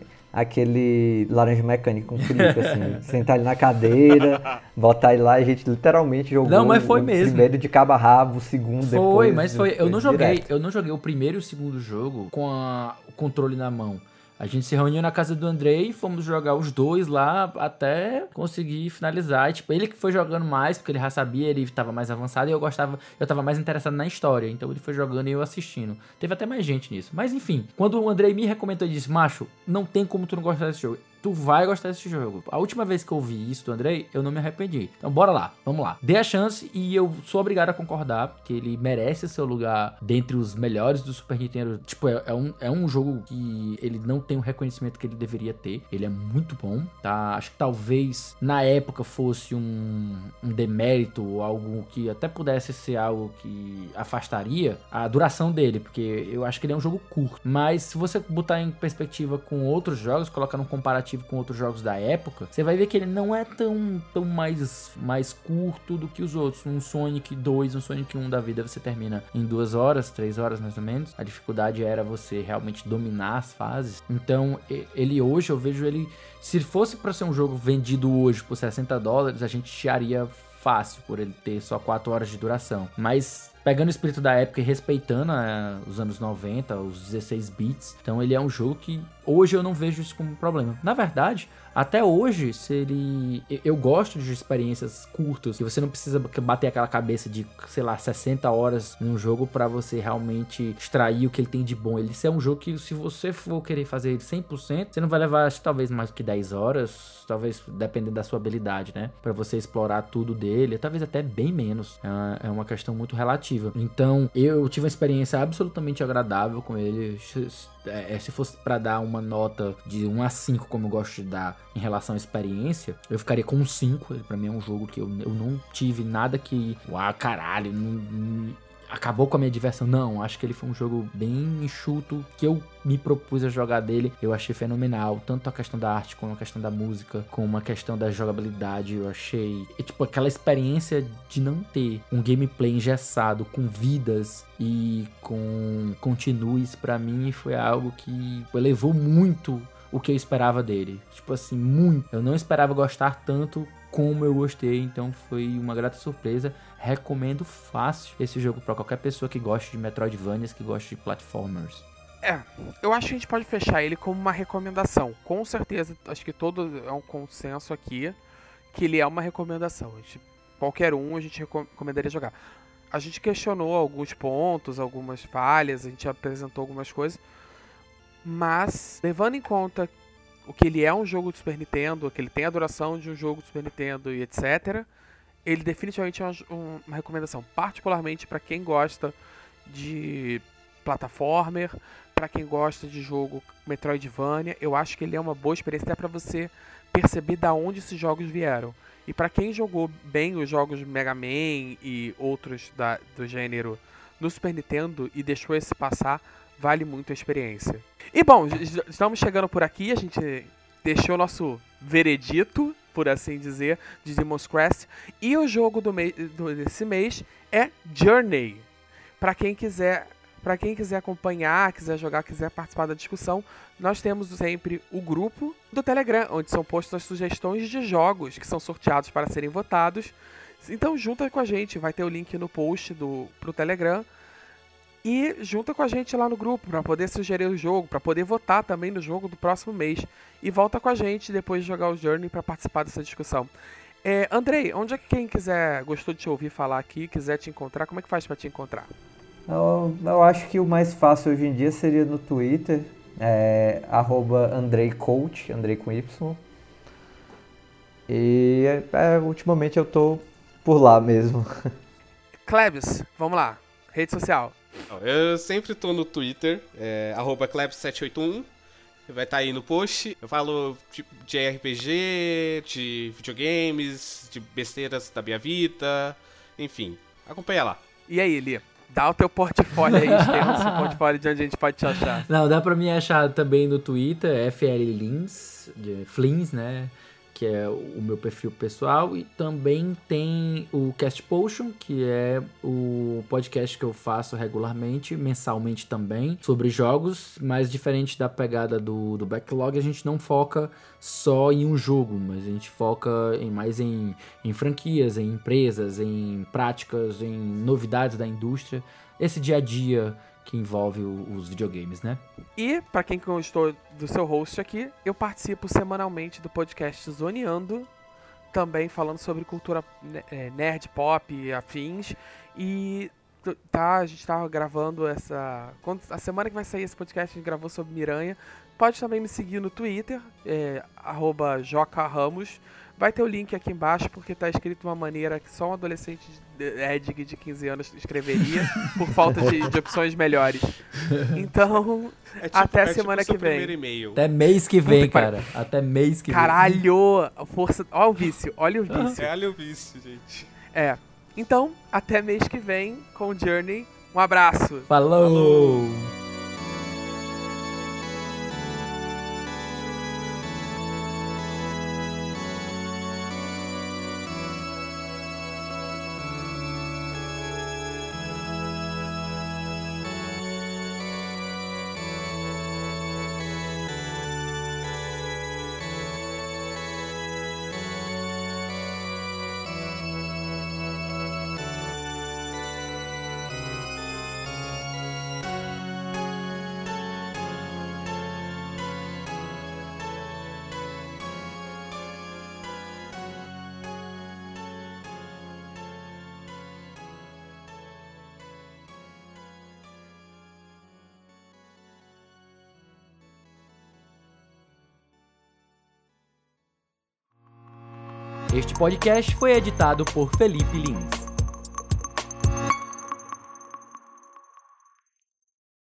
[SPEAKER 4] aquele laranja mecânico com o Felipe, assim, sentar ele na cadeira, botar ele lá, e a gente literalmente jogou.
[SPEAKER 2] Não, mas foi mesmo.
[SPEAKER 4] Primeiro de cabo a rabo, o segundo depois.
[SPEAKER 2] Mas foi. Eu não joguei o primeiro e o segundo jogo com o controle na mão. A gente se reuniu na casa do Andrei e fomos jogar os dois lá até conseguir finalizar. E, tipo, ele que foi jogando mais, porque ele já sabia, ele tava mais avançado, e eu tava mais interessado na história. Então ele foi jogando e eu assistindo. Teve até mais gente nisso. Mas enfim, quando o Andrei me recomendou e disse, macho, não tem como tu não gostar desse jogo. tu vai gostar desse jogo. A última vez que eu ouvi isso do Andrei, eu não me arrependi. Então bora lá, vamos lá. Dê a chance e eu sou obrigado a concordar que ele merece seu lugar dentre os melhores do Super Nintendo. Tipo, é um jogo que ele não tem o reconhecimento que ele deveria ter. Ele é muito bom, tá? Acho que talvez na época fosse um demérito ou algo que até pudesse ser algo que afastaria a duração dele, porque eu acho que ele é um jogo curto. Mas se você botar em perspectiva com outros jogos, colocar num comparativo com outros jogos da época, você vai ver que ele não é tão mais curto do que os outros. Um Sonic 2, um Sonic 1 da vida você termina em 2 horas, 3 horas mais ou menos. A dificuldade era você realmente dominar as fases. Então, ele hoje, eu vejo ele... Se fosse para ser um jogo vendido hoje por $60, a gente chiaria fácil por ele ter só 4 horas de duração. Mas pegando o espírito da época e respeitando os anos 90, os 16 bits, então ele é um jogo que hoje eu não vejo isso como um problema. Na verdade, até hoje, eu gosto de experiências curtas, que você não precisa bater aquela cabeça de, sei lá, 60 horas num jogo pra você realmente extrair o que ele tem de bom. Ele é um jogo que, se você for querer fazer ele 100%, você não vai levar, acho, talvez mais do que 10 horas, talvez dependendo da sua habilidade, né? Pra você explorar tudo dele, talvez até bem menos. É uma questão muito relativa. Então, eu tive uma experiência absolutamente agradável com ele. Se fosse pra dar uma nota de 1 a 5, como eu gosto de dar em relação à experiência, eu ficaria com um 5. Ele, pra mim, é um jogo que eu não tive nada que... caralho, acabou com a minha diversão. Não, acho que ele foi um jogo bem enxuto, que eu me propus a jogar dele. Eu achei fenomenal, tanto a questão da arte, como a questão da música, como a questão da jogabilidade. Eu achei, tipo, aquela experiência de não ter um gameplay engessado, com vidas e com continues, pra mim foi algo que elevou muito o que eu esperava dele. Tipo assim, muito. Eu não esperava gostar tanto como eu gostei, então foi uma grata surpresa. Recomendo fácil esse jogo pra qualquer pessoa que goste de Metroidvanias, que goste de platformers.
[SPEAKER 1] Eu acho que a gente pode fechar ele como uma recomendação. Com certeza, acho que todo é um consenso aqui que ele é uma recomendação. Qualquer um a gente recomendaria jogar. A gente questionou alguns pontos, algumas falhas, a gente apresentou algumas coisas, mas levando em conta o que ele é um jogo do Super Nintendo, que ele tem a duração de um jogo do Super Nintendo e etc., ele definitivamente é uma recomendação, particularmente para quem gosta de plataformer, para quem gosta de jogo Metroidvania. Eu acho que ele é uma boa experiência até para você perceber da onde esses jogos vieram. E para quem jogou bem os jogos Mega Man e outros do gênero no Super Nintendo e deixou esse passar, vale muito a experiência. E bom, estamos chegando por aqui, a gente deixou nosso veredito, por assim dizer, de Demon's Crest. E o jogo desse mês é Journey. Para quem quiser acompanhar, quiser jogar, quiser participar da discussão, nós temos sempre o grupo do Telegram, onde são postas as sugestões de jogos que são sorteados para serem votados. Então junta com a gente, vai ter o link no post pro Telegram. E junta com a gente lá no grupo para poder sugerir o jogo, para poder votar também no jogo do próximo mês. E volta com a gente depois de jogar o Journey para participar dessa discussão. Andrei, onde é que quem gostou de te ouvir falar aqui, quiser te encontrar, como é que faz para te encontrar?
[SPEAKER 4] Eu acho que o mais fácil hoje em dia seria no Twitter, @AndreiCoach, Andrei com Y. E ultimamente eu tô por lá mesmo.
[SPEAKER 3] Klebs,
[SPEAKER 1] vamos lá, rede social.
[SPEAKER 3] Eu sempre tô no Twitter, @Klebs781. Vai estar aí no post. Eu falo de RPG, de videogames, de besteiras da minha vida, enfim, acompanha lá.
[SPEAKER 1] E aí, Li? Dá o teu portfólio aí, extenso, o portfólio de onde a gente pode te achar.
[SPEAKER 2] Não, dá pra me achar também no Twitter, FLLins, Flins, né? Que é o meu perfil pessoal, e também tem o Cast Potion, que é o podcast que eu faço regularmente, mensalmente também, sobre jogos, mas diferente da pegada do Backlog, a gente não foca só em um jogo, mas a gente foca mais em franquias, em empresas, em práticas, em novidades da indústria, esse dia a dia que envolve os videogames, né?
[SPEAKER 1] E, pra quem gostou do seu host aqui, eu participo semanalmente do podcast Zoneando, também falando sobre cultura nerd, pop, afins, e a gente tava gravando a semana que vai sair esse podcast, a gente gravou sobre Miranha. Pode também me seguir no Twitter, @jocaramos. Vai ter o link aqui embaixo, porque tá escrito de uma maneira que só um adolescente de 15 anos escreveria, por falta de opções melhores. Então, até semana que vem.
[SPEAKER 2] Até mês que vem, cara. Até mês que vem.
[SPEAKER 1] Caralho! Força. Olha o vício, olha o vício.
[SPEAKER 3] Olha o vício, gente.
[SPEAKER 1] Então, até mês que vem com Journey. Um abraço.
[SPEAKER 2] Falou. Este podcast foi editado por Felipe Lins.